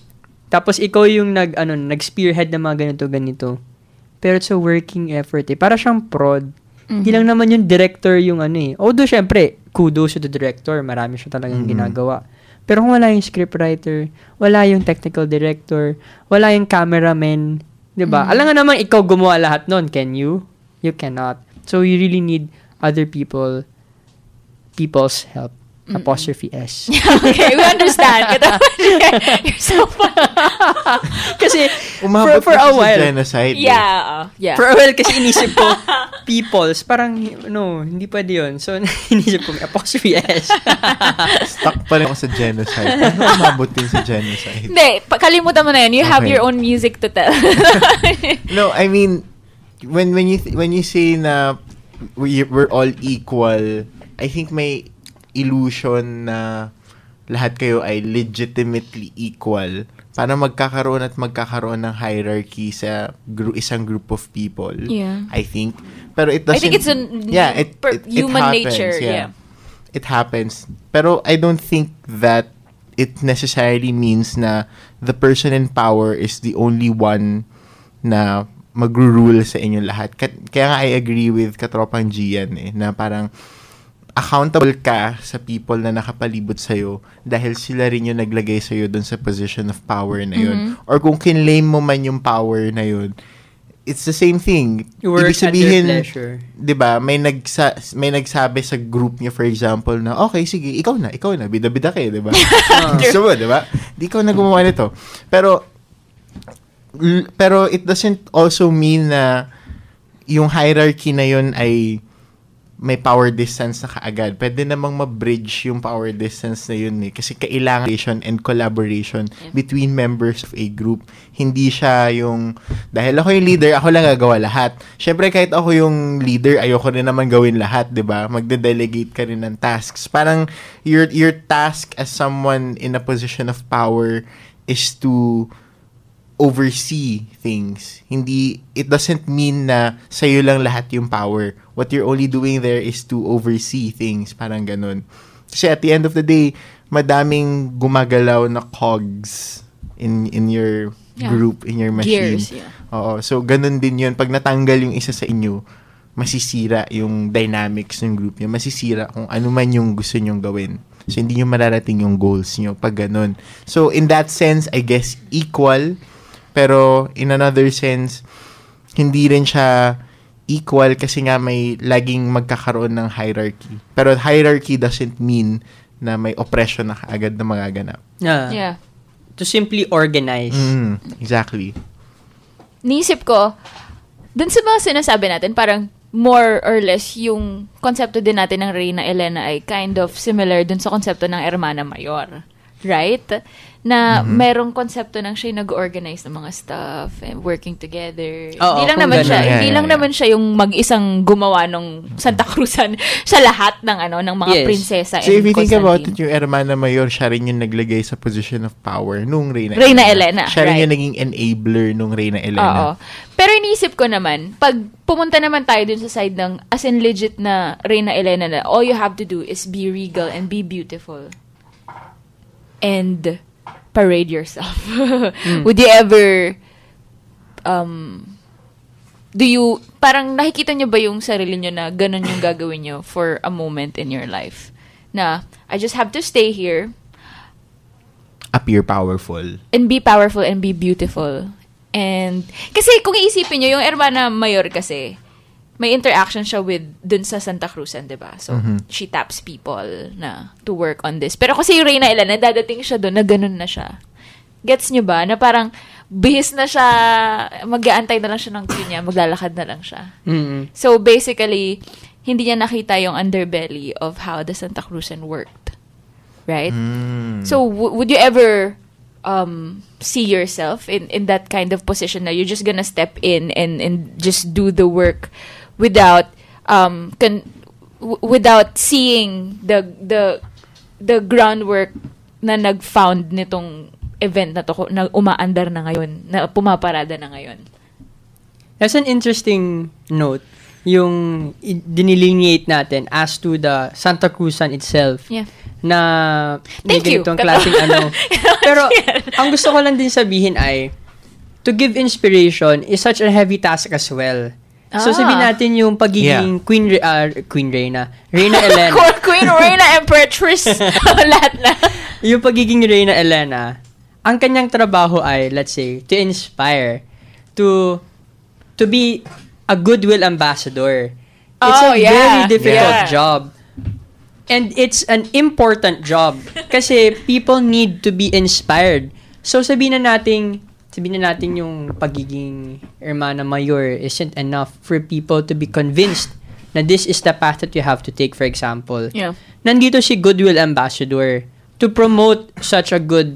Tapos ikaw yung nag-spearhead ng mga ganito. Pero it's a working effort eh. Para siyang prod. Hindi lang naman yung director yung Although, syempre, kudos to the director. Marami siya talagang ginagawa. Pero kung wala yung scriptwriter, wala yung technical director, wala yung cameraman, diba? Alam nga naman, ikaw gumawa lahat nun. Can you? You cannot. So, you really need other people's help. Apostrophe S. Okay, we understand. You're so funny. Kasi, umabot for a while. Genocide. Yeah. For a while, kasi inisip ko, people's, parang, hindi pwede yun. So, inisip ko, apostrophe S. Stuck pa rin ako sa genocide. Ano umabot din sa genocide? Hindi, kalimutan mo na yun. You have your own music to tell. No, I mean, when you say na we're all equal, I think may illusion na lahat kayo ay legitimately equal para magkakaroon ng hierarchy sa isang group of people. Yeah. I think. Pero it doesn't... I think it's human happens, nature. Yeah. It happens. Pero I don't think that it necessarily means na the person in power is the only one na magru-rule sa inyo lahat. Kaya nga I agree with Katropang Gian na parang accountable ka sa people na nakapalibot sa'yo dahil sila rin yung naglagay sa'yo dun sa position of power na yun. Or kung kinlaim mo man yung power na yun, it's the same thing. You work at your pleasure. Diba, may nagsabi sa group niya, for example, na okay, sige, ikaw na, bida-bida kayo, diba? Gusto mo, diba? Di ikaw na gumawa nito. Pero it doesn't also mean na yung hierarchy na yun ay may power distance na kaagad. Pwede namang ma-bridge yung power distance na yun kasi kailangan and collaboration between members of a group. Hindi siya yung, dahil ako yung leader, ako lang gagawa lahat. Syempre, kahit ako yung leader, ayoko rin naman gawin lahat, diba? Magde-delegate ka rin ng tasks. Parang, your task as someone in a position of power is to oversee things. It doesn't mean na sa'yo lang lahat yung power. What you're only doing there is to oversee things. Parang ganun. Kasi at the end of the day, madaming gumagalaw na cogs in your group, in your machine. Gears, yeah. Oo. So, ganun din yun. Pag natanggal yung isa sa inyo, masisira yung dynamics ng group nyo. Masisira kung ano man yung gusto nyong gawin. So, hindi nyo mararating yung goals nyo pag ganun. So, in that sense, I guess, equal. Pero, in another sense, hindi rin siya equal kasi nga may laging magkakaroon ng hierarchy. Pero hierarchy doesn't mean na may oppression na kaagad na magaganap. Yeah. To simply organize. Exactly. Niisip ko, dun sa mga sinasabi natin, parang more or less yung konsepto din natin ng Reyna Elena ay kind of similar dun sa konsepto ng Hermana Mayor. Right? Na merong konsepto ng siya yung nag-organize ng mga stuff and working together. Oo, hindi lang naman siya yung mag-isang gumawa ng Santa Cruzan sa lahat ng ng mga prinsesa. So if you think about it, yung Hermana Mayor, siya rin yung naglagay sa position of power nung Reyna Elena. Siya rin yung naging enabler nung Reyna Elena. Oo. Pero iniisip ko naman, pag pumunta naman tayo dun sa side ng as in legit na Reyna Elena na all you have to do is be regal and be beautiful. And parade yourself. Would you ever parang nakikita nyo ba yung sarili nyo na ganun yung gagawin nyo for a moment in your life? Na, I just have to stay here. Appear powerful. And be powerful and be beautiful. And, kasi kung iisipin nyo, yung Hermana Mayor kasi, may interaction siya with dun sa Santa Cruzan, diba? So, she taps people na to work on this. Pero kasi yung Reyna Elena, dadating siya dun na ganun na siya. Gets nyo ba? Na parang bihis na siya, mag-aantay na lang siya ng cue niya, maglalakad na lang siya. So, basically, hindi niya nakita yung underbelly of how the Santa Cruzan worked. Right? So, would you ever see yourself in that kind of position na you're just gonna step in and just do the work without without seeing the groundwork na nag-found nitong event na to na umaandar na ngayon, na pumaparada na ngayon? That's an interesting note. yung dinilineate natin as to the Santa Cruzan itself. Yeah. Na may Thank you. ganitong klaseng ano. Pero ang gusto ko lang din sabihin ay to give inspiration is such a heavy task as well. So sabihin natin yung pagiging Queen Reyna Elena. Queen Reyna Empress. Lahat na. Yung pagiging Reyna Elena, ang kanyang trabaho ay, let's say, to inspire, to be a goodwill ambassador. It's a very difficult job. And it's an important job kasi people need to be inspired. So sabihin na natin yung pagiging Hermana Mayor isn't enough for people to be convinced na this is the path that you have to take, for example. Yeah. Nandito si Goodwill Ambassador to promote such a good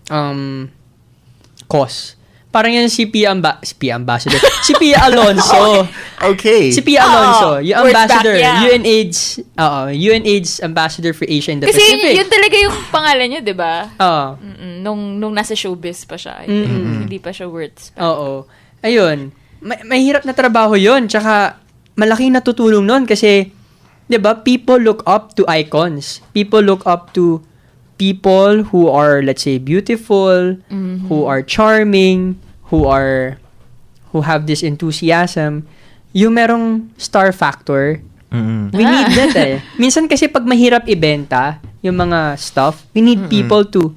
cause. Parang yan si Pia Ambassador. Si Pia Alonso. Okay. Si Pia Alonso, yung ambassador, back, UNAIDS ambassador for Asia and the Kasi Pacific. yun talaga yung pangalan niya, 'di ba? Oo. Nung nasa showbiz pa siya. Hindi pa siya worth. Oo. Ayun. Mahirap na trabaho 'yun, tsaka malaking natutulong nun kasi 'di ba, people look up to icons. People look up to people who are, let's say, beautiful, who are charming, who have this enthusiasm. Yung merong star factor, we need that eh. Minsan kasi pag mahirap ibenta yung mga stuff, we need people to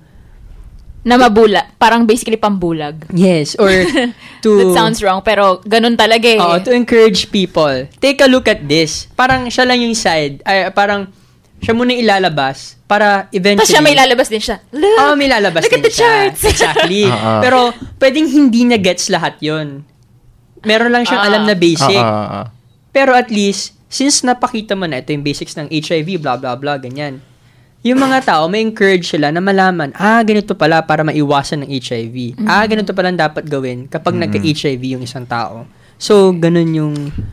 na mabula, parang basically pambulag. Yes, or to that sounds wrong, pero ganun talaga eh. To encourage people. Take a look at this. Parang siya lang yung side, parang siya muna ilalabas para eventually... Tapos siya may lalabas din siya. May lalabas look din at the charts. Exactly. Pero pwedeng hindi niya gets lahat yun. Meron lang siyang alam na basic. Pero at least, since napakita mo na ito yung basics ng HIV, blah, blah, blah, ganyan. Yung mga tao, may encourage sila na malaman, ganito pala para maiwasan ng HIV. Ganito pala dapat gawin kapag nagka-HIV yung isang tao. So, ganun yung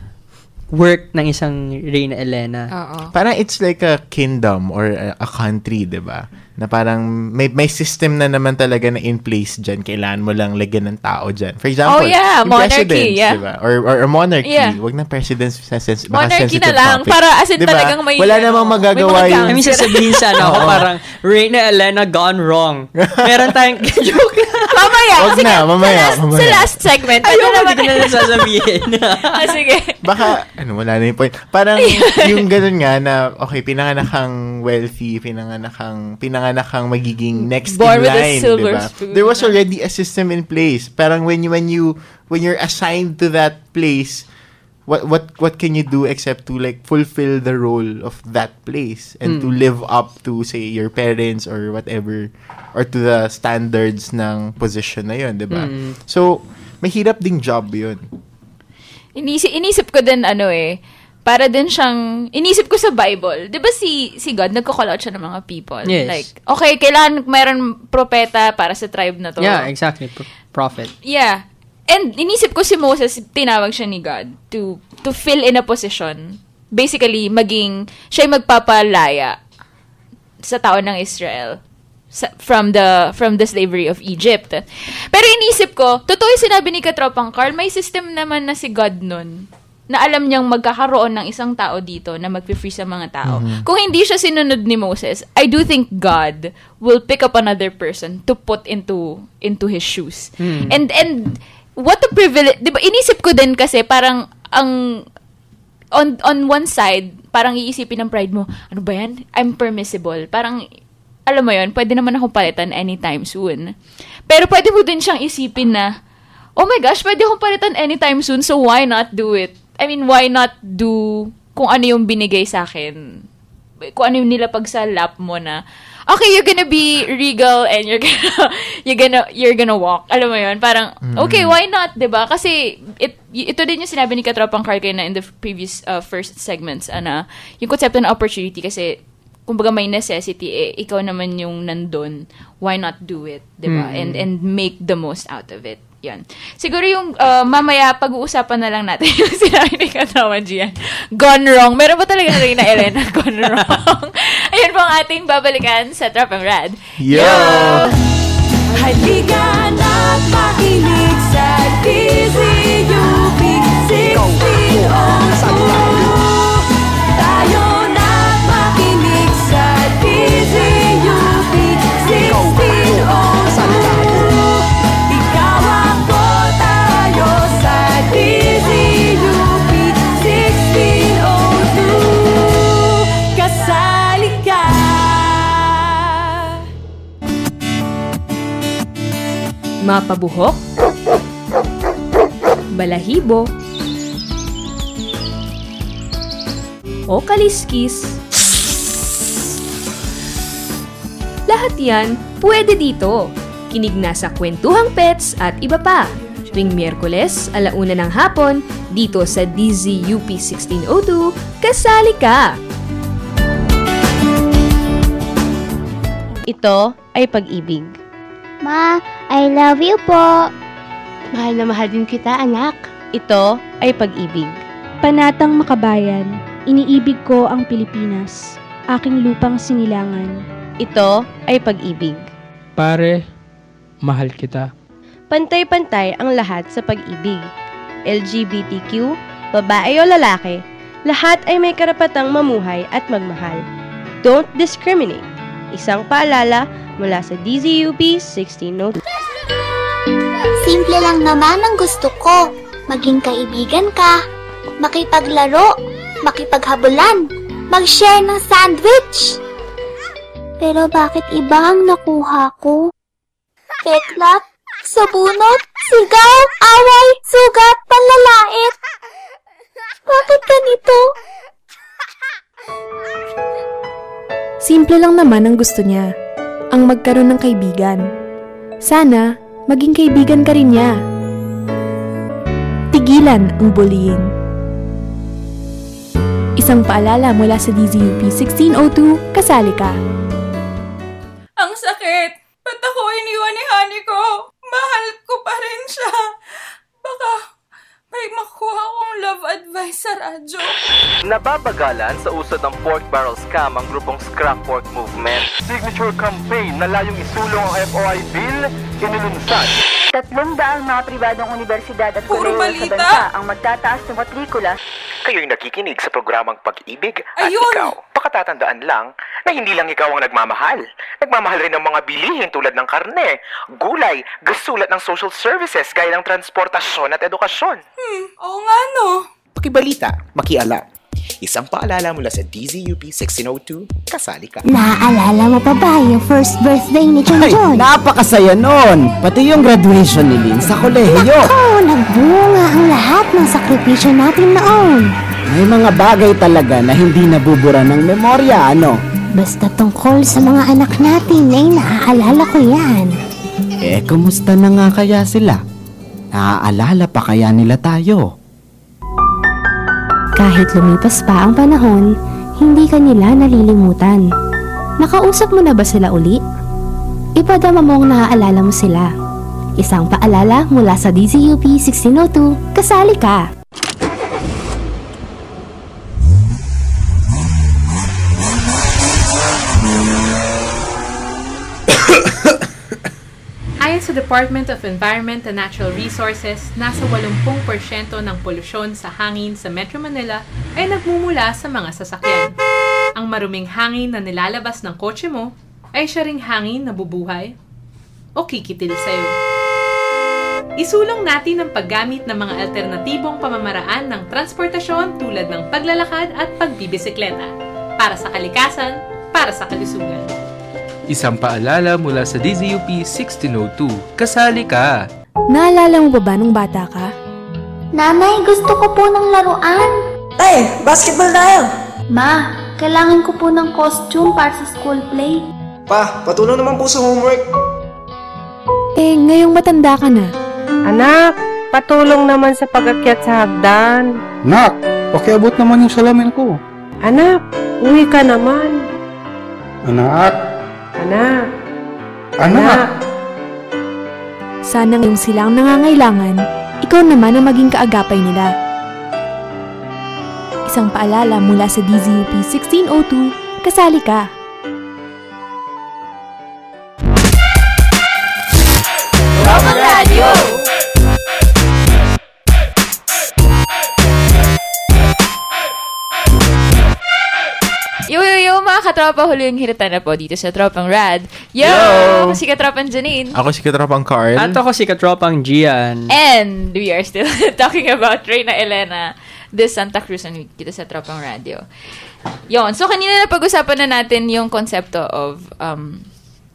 work ng isang Reyna Elena. Parang it's like a kingdom or a country, 'di ba? Na parang may system na naman talaga na in place dyan. Kailangan mo lang lagyan ng tao dyan. For example, monarchy, diba? Or monarchy. Wag na presidents, monarchy na lang. Topic. Para as in diba? talagang may... Wala namang magagawa yung... Kami sasabihin sana ako parang Reyna Elena gone wrong. Meron tayong... joke mamaya. Sa last segment. Ayun, hindi ko na nasasabihin. Sige. Baka, wala na yung point. Parang yung ganun nga na, okay, pinanganak kang wealthy, pinanganak kang magiging next born in line, silver diba? spoon. There was already a system in place. Parang when you're assigned to that place, what can you do except to like fulfill the role of that place and to live up to, say, your parents or whatever, or to the standards ng position na yun, diba? So, mahirap ding job yun. Inisip ko din para din siyang, inisip ko sa Bible, di ba si God, nagko-call out siya ng mga people. Yes. Like, okay, kailangan mayroon propeta para sa tribe na to. Yeah, exactly. Prophet. Yeah. And inisip ko si Moses, tinawag siya ni God to fill in a position. Basically, siya magpapalaya sa tao ng Israel from the slavery of Egypt. Pero inisip ko, totoo yung sinabi ni Katropang Carl, may system naman na si God nun na alam niyang magkakaroon ng isang tao dito na magpe-free sa mga tao. Kung hindi siya sinunod ni Moses, I do think God will pick up another person to put into his shoes. And what a privilege. Diba, inisip ko din kasi parang on one side, parang iisipin ng pride mo, ano ba yan? I'm permissible. Parang, alam mo yun, pwede naman akong palitan anytime soon. Pero pwede mo din siyang isipin na, oh my gosh, pwede akong palitan anytime soon, so why not do it? I mean, why not do kung ano yung binigay sa akin? Kung ano yung nilapag sa lap mo na, okay, you're gonna be regal and you're gonna walk. Alam mo yun? Parang, okay, why not? Diba? Kasi, ito din yung sinabi ni Katropang Carl na in the previous first segments, yung konsepto ng opportunity kasi, kumbaga may necessity, ikaw naman yung nandun, why not do it? Diba? And make the most out of it. Yan. Siguro yung mamaya pag-uusapan na lang natin yung sinabi ni Katawan Gian. Gone wrong. Meron ba talaga Reyna Elena gone wrong? Ayun po ang ating babalikan sa Trop and Rad. Yo! Halika na't makinig sa DZUP 1602. mapabuhok, balahibo, o kaliskis. Lahat yan pwede dito. Kinig na sa Kwentuhang Pets at iba pa. Tuwing Miyerkules, 1:00 ng hapon, dito sa DZUP 1602, kasali ka! Ito ay pag-ibig. Ma, I love you po. Mahal na mahal din kita, anak. Ito ay pag-ibig. Panatang makabayan, iniibig ko ang Pilipinas, aking lupang sinilangan. Ito ay pag-ibig. Pare, mahal kita. Pantay-pantay ang lahat sa pag-ibig. LGBTQ, babae o lalaki, lahat ay may karapatang mamuhay at magmahal. Don't discriminate. Isang paalala mula sa DZUP 1602. Simple lang naman ang gusto ko. Maging kaibigan ka, makipaglaro, makipaghabulan, mag-share ng sandwich. Pero bakit iba ang nakuha ko? Peklap, sabunot, sigaw, away, sugat, panlalait. Bakit ganito? Simple lang naman ang gusto niya, ang magkaroon ng kaibigan. Sana, maging kaibigan ka rin niya. Tigilan ang bullying. Isang paalala mula sa DZUP 1602, kasali ka. Ang sakit! Ba't ako iniwan ni Honey ko? Mahal ko pa rin siya. Baka may makuha akong love advice sa radyo. Nababagalan sa usod ng pork barrel scam ang grupong Scrap Pork Movement. Signature campaign na layong isulong ang FOI bill, inulunsad. 300 mga pribadong universidad at kolehiyo sa bansa ang magtataas ng matrikula. Kayo'y nakikinig sa programang Pag-ibig at ikaw. Pakatatandaan lang na hindi lang ikaw ang nagmamahal. Nagmamahal rin ng mga bilihin tulad ng karne, gulay, gasulat ng social services gaya ng transportasyon at edukasyon. Oo nga no. Pakibalita, makialam. Isang paalala mula sa DZUP 1602, kasali ka. Naaalala mo pa ba yung first birthday ni John John? Napakasaya nun! Pati yung graduation ni Lynn sa kolehiyo. Naku, nagbunga ang lahat ng sakripisyo natin noon. May mga bagay talaga na hindi nabubura ng memorya, ano? Basta tungkol sa mga anak natin, ay naaalala ko yan. Kumusta na nga kaya sila? Naaalala pa kaya nila tayo? Kahit lumipas pa ang panahon, hindi ka nila nalilimutan. Nakausap mo na ba sila uli? Ipadama mong naaalala mo sila. Isang paalala mula sa DZUP 1602, kasali ka! Ayon sa Department of Environment and Natural Resources, nasa 80% ng polusyon sa hangin sa Metro Manila ay nagmumula sa mga sasakyan. Ang maruming hangin na nilalabas ng kotse mo ay siya ring hangin na bubuhay o kikitil sa'yo. Isulong natin ang paggamit ng mga alternatibong pamamaraan ng transportasyon tulad ng paglalakad at pagbibisikleta para sa kalikasan, para sa kalusugan. Isang paalala mula sa DZUP 1602, kasali ka! Naalala mo ba nung bata ka? Nanay, gusto ko po ng laruan. Basketball tayo! Ma, kailangan ko po ng costume para sa school play. Pa, patulong naman po sa homework. Ngayong matanda ka na. Anak, patulong naman sa pag-akyat sa hagdan. Nak, pakiabot naman yung salamin ko. Anak, uwi ka naman. Anak. Sana ngayong sila ang nangangailangan, ikaw naman ang maging kaagapay nila. Isang paalala mula sa DZUP 1602, kasali ka! Tropang Radio! Yo, mga katropa, huli yung hiritan na po dito sa Tropang Rad. Yo! Ako si Katropang Janine. Ako si Katropang Carl. At ako si Katropang Gian. And we are still talking about Reyna Elena de Santa Cruz and dito sa Tropang Radio. Yon, so kanina na pag-usapan na natin yung konsepto of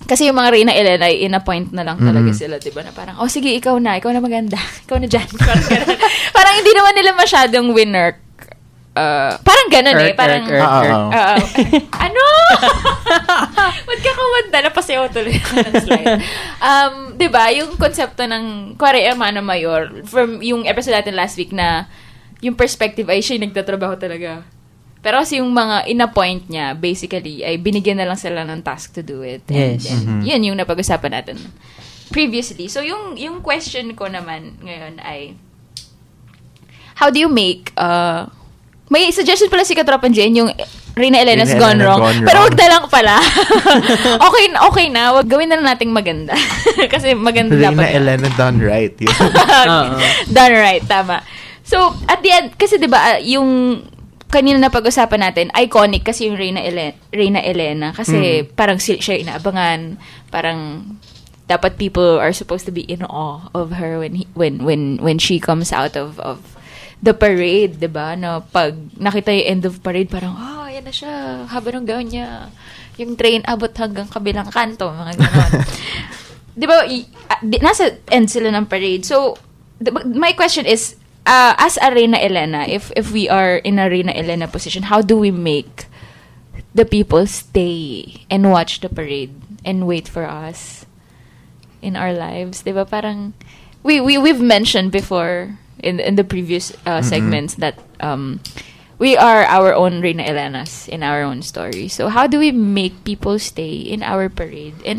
Kasi yung mga Reyna Elena, in-appoint na lang talaga sila, diba? Na parang, sige, ikaw na maganda. Ikaw na dyan. Parang hindi naman nila masyadong winner. Parang ganun Parang, ano? Ba't ka kumanda? Napasayaw tuloy ako ng slide. Diba? Yung konsepto ng Kuwari Hermana Mayor, from yung episode natin last week na yung perspective ay siya nagtatrabaho talaga. Pero kasi yung mga in-appoint niya, basically, ay binigyan na lang sila ng task to do it. Yes. And yun yung napag-usapan natin previously. So, yung question ko naman ngayon ay, how do you make, may suggestion pala si Katropang Jen, yung Reyna Elena's Gone Wrong. Pero wag na lang pala. okay na. Wag gawin na lang nating maganda. Kasi maganda dapat. Reyna Elena done right. Done right, tama. So, at the end, kasi diba, yung kanina na pag-usapan natin, iconic kasi yung Reyna Elena. Kasi parang siya inaabangan. Parang dapat people are supposed to be in awe of her when she comes out of the parade, diba? No, pag nakita yung end of parade, parang, yan na siya. Haba ng gown niya. Yung train abot hanggang kabilang kanto. Mga ganon. Diba? Nasa end sila ng parade. So, my question is, as a Reyna Elena, if we are in a Reyna Elena position, how do we make the people stay and watch the parade and wait for us in our lives? Diba? Parang we've mentioned before in the previous segments that we are our own Reyna Elenas in our own story. So how do we make people stay in our parade? And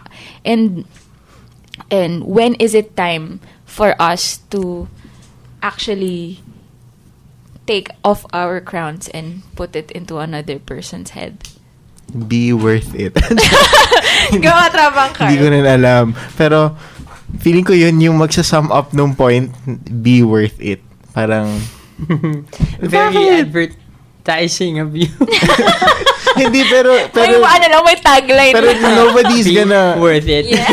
when is it time for us to actually take off our crowns and put it into another person's head? Be worth it. Gawa trabang card. Hindi ko rin alam. Pero, feeling ko yun yung magsasum up nung point, be worth it. Parang, very advertising of you. Hindi, pero may tagline. Pero nobody's gonna... worth it. Yeah.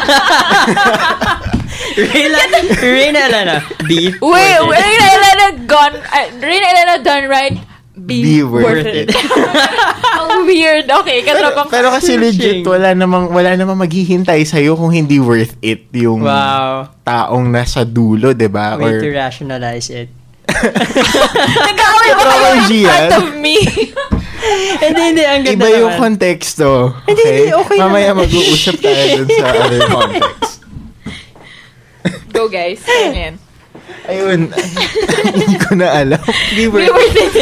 Reyna Elena, be Reyna Elena done right, be worth it. Ang weird. Okay, pero kasi legit, wala namang maghihintay sa'yo kung hindi worth it yung taong nasa dulo, diba? Way to rationalize it. Nag-aaway ba kayo in front of me? Hindi, ang ganda iba yung konteksto. Okay? Okay mamaya mag-uusap tayo dun sa other context. Go guys. Ayan. Ayun. Hindi ko na alam. Be worth it.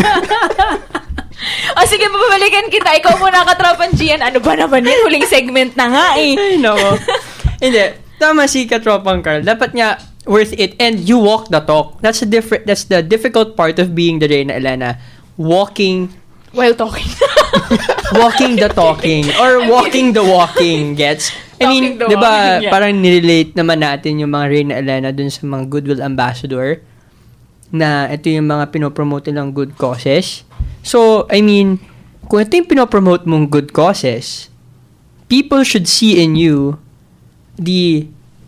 Sige, mababalikan kita. Ikaw muna, Katropang Gian. Ano ba naman yun? Huling segment na nga eh. Ay, nako. Hindi. Tama si Katropang Carl. Dapat nga, worth it. And you walk the talk. That's the difficult part of being the Reyna Elena. Walking while talking. Walking the talking. Or walking the walking. Gets? I mean, di ba, parang nirelate naman natin yung mga Reyna Elena dun sa mga Goodwill Ambassador na ito yung mga pinopromote ng good causes. So, I mean, kung ito yung pinopromote mong good causes, people should see in you the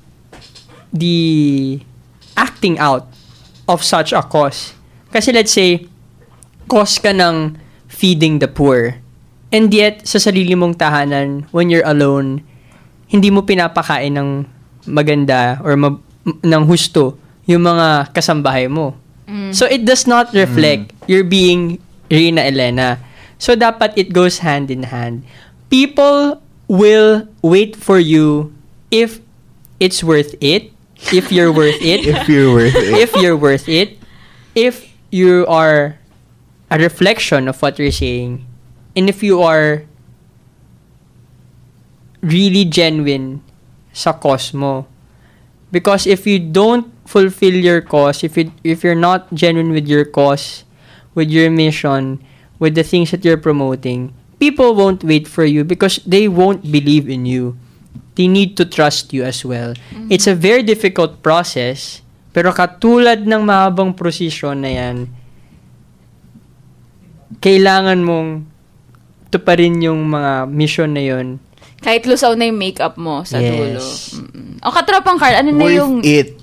acting out of such a cause. Kasi let's say, cause ka ng feeding the poor. And yet, sa sarili mong tahanan, when you're alone, hindi mo pinapakain ng maganda or ng husto yung mga kasambahay mo. So, it does not reflect you're being Reyna Elena. So, dapat it goes hand in hand. People will wait for you if it's worth it, if you're worth it, if you're worth it, if you're worth it, if you are a reflection of what you're saying, and if you are really genuine sa cause mo. Because if you don't fulfill your cause, if you're not genuine with your cause, with your mission, with the things that you're promoting, people won't wait for you because they won't believe in you. They need to trust you as well. Mm-hmm. It's a very difficult process, pero katulad ng mahabang prosesyon na yan, kailangan mong tuparin yung mga mission na yun. Kahit lusaw na yung makeup mo sa dulo. O, Katropang Carl, ano na yung... Worth it.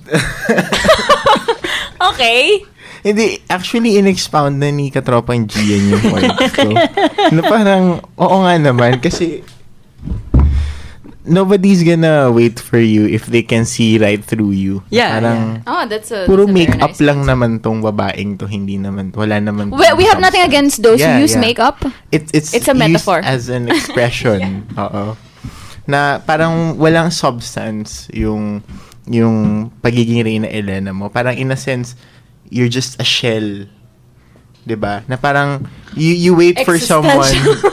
Okay. Hindi, actually, in-expound na ni Katropang Gian yung point ko. Na parang, oo nga naman, kasi nobody's gonna wait for you if they can see right through you. Yeah. Parang, that's puro a make-up nice lang naman tong babaeng to. Hindi naman, wala naman. We have nothing against those who use makeup. It's a metaphor. As an expression. Oo. Na parang walang substance yung pagiging Reyna Elena mo. Parang in a sense, you're just a shell. 'Di ba? Na parang you wait for someone.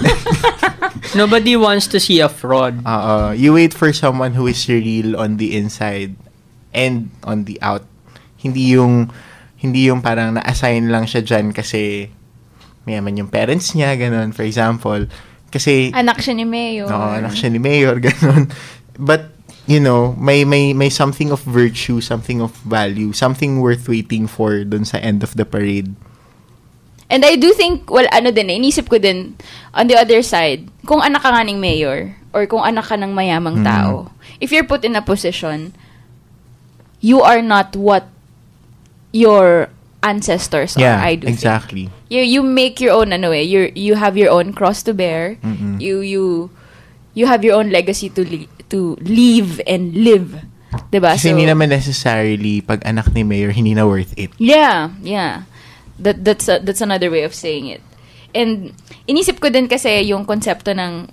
Nobody wants to see a fraud. You wait for someone who is real on the inside and on the out. Hindi yung parang na-assign lang siya dyan kasi mayaman yung parents niya, ganun. For example, kasi anak siya ni Mayor. Anak siya ni Mayor, ganun. But may something of virtue, something of value, something worth waiting for dun sa end of the parade. And I do think, inisip ko din, on the other side, kung anak ka nga ng mayor, or kung anak ka ng mayamang tao, if you're put in a position, you are not what your ancestors are, I do exactly. think. You make your own, you have your own cross to bear, you have your own legacy to leave and live. Diba? Kasi hindi naman necessarily, pag anak ni mayor, hindi na worth it. Yeah. That's another way of saying it. And inisip ko din kasi yung konsepto ng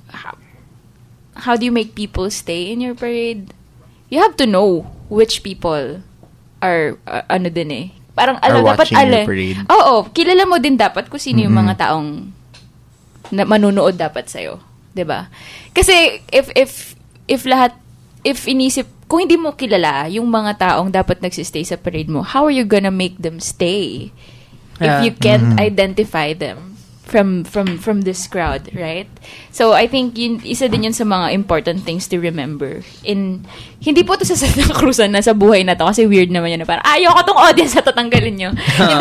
how do you make people stay in your parade? You have to know which people are parang dapat Oo, kilala mo din dapat kung sino yung mga taong na manunood dapat sa'yo, 'di ba? Kasi if inisip kung hindi mo kilala yung mga taong dapat nagsistay sa parade mo, how are you gonna make them stay? If you can't identify them from this crowd, right? So I think isa din yun sa mga important things to remember. Hindi po to sa Santa Cruzan na sa buhay na to kasi weird naman yun na parang ayoko tong audience na tatanggalin nyo.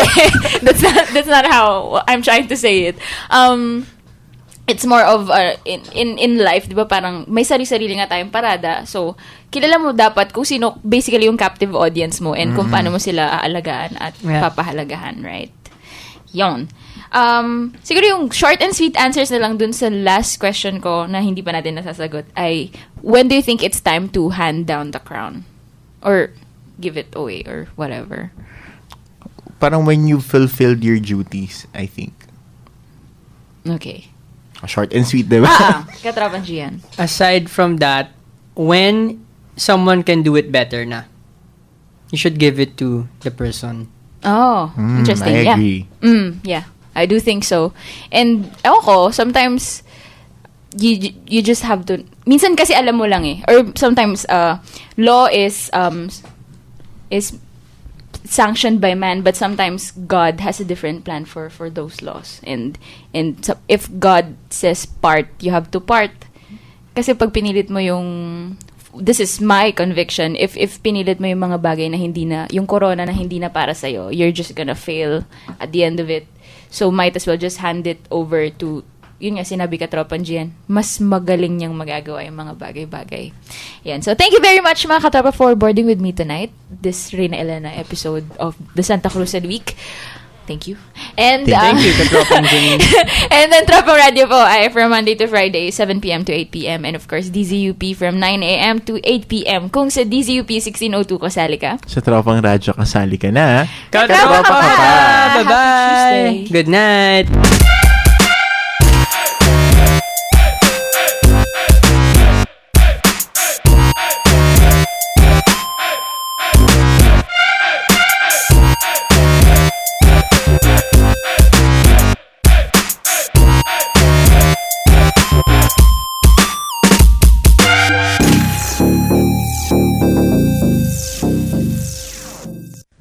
That's not how I'm trying to say it. It's more of in life, 'di ba? Parang may sarili-sarili nga tayong parada. So kilala mo dapat kung sino basically yung captive audience mo and kung paano mo sila aalagaan at papahalagahan, right? Yon. Siguro yung short and sweet answers na lang dun sa last question ko na hindi pa natin nasasagot ay, when do you think it's time to hand down the crown? Or give it away or whatever? Parang when you've fulfilled your duties, I think. Okay. Short and sweet, diba? Katrapan Gian. Aside from that, when someone can do it better na, you should give it to the person. Oh, interesting. I agree. Yeah, I do think so. And sometimes you just have to. Minsan kasi alam mo lang eh. Or sometimes law is sanctioned by man, but sometimes God has a different plan for those laws. And so if God says part, you have to part. Kasi pag pinilit mo yung this is my conviction. If pinilit mo yung mga bagay na hindi na, yung corona na hindi na para sa'yo, you're just gonna fail at the end of it. So, might as well just hand it over to, yun nga, sinabi Katropan Gian, mas magaling niyang magagawa yung mga bagay-bagay. Yan. So, thank you very much, mga Katropa, for boarding with me tonight. This Reyna Elena episode of the Santa Cruzan Week. Thank you. And thank you, Katropan Janine. And then Tropang Radio po ay from Monday to Friday, 7 p.m. to 8 p.m. And of course, DZUP from 9 a.m. to 8 p.m. Kung sa DZUP 1602 kasali ka. Sa Tropang Radio kasali ka na. Katropa ka! Bye-bye! Good night!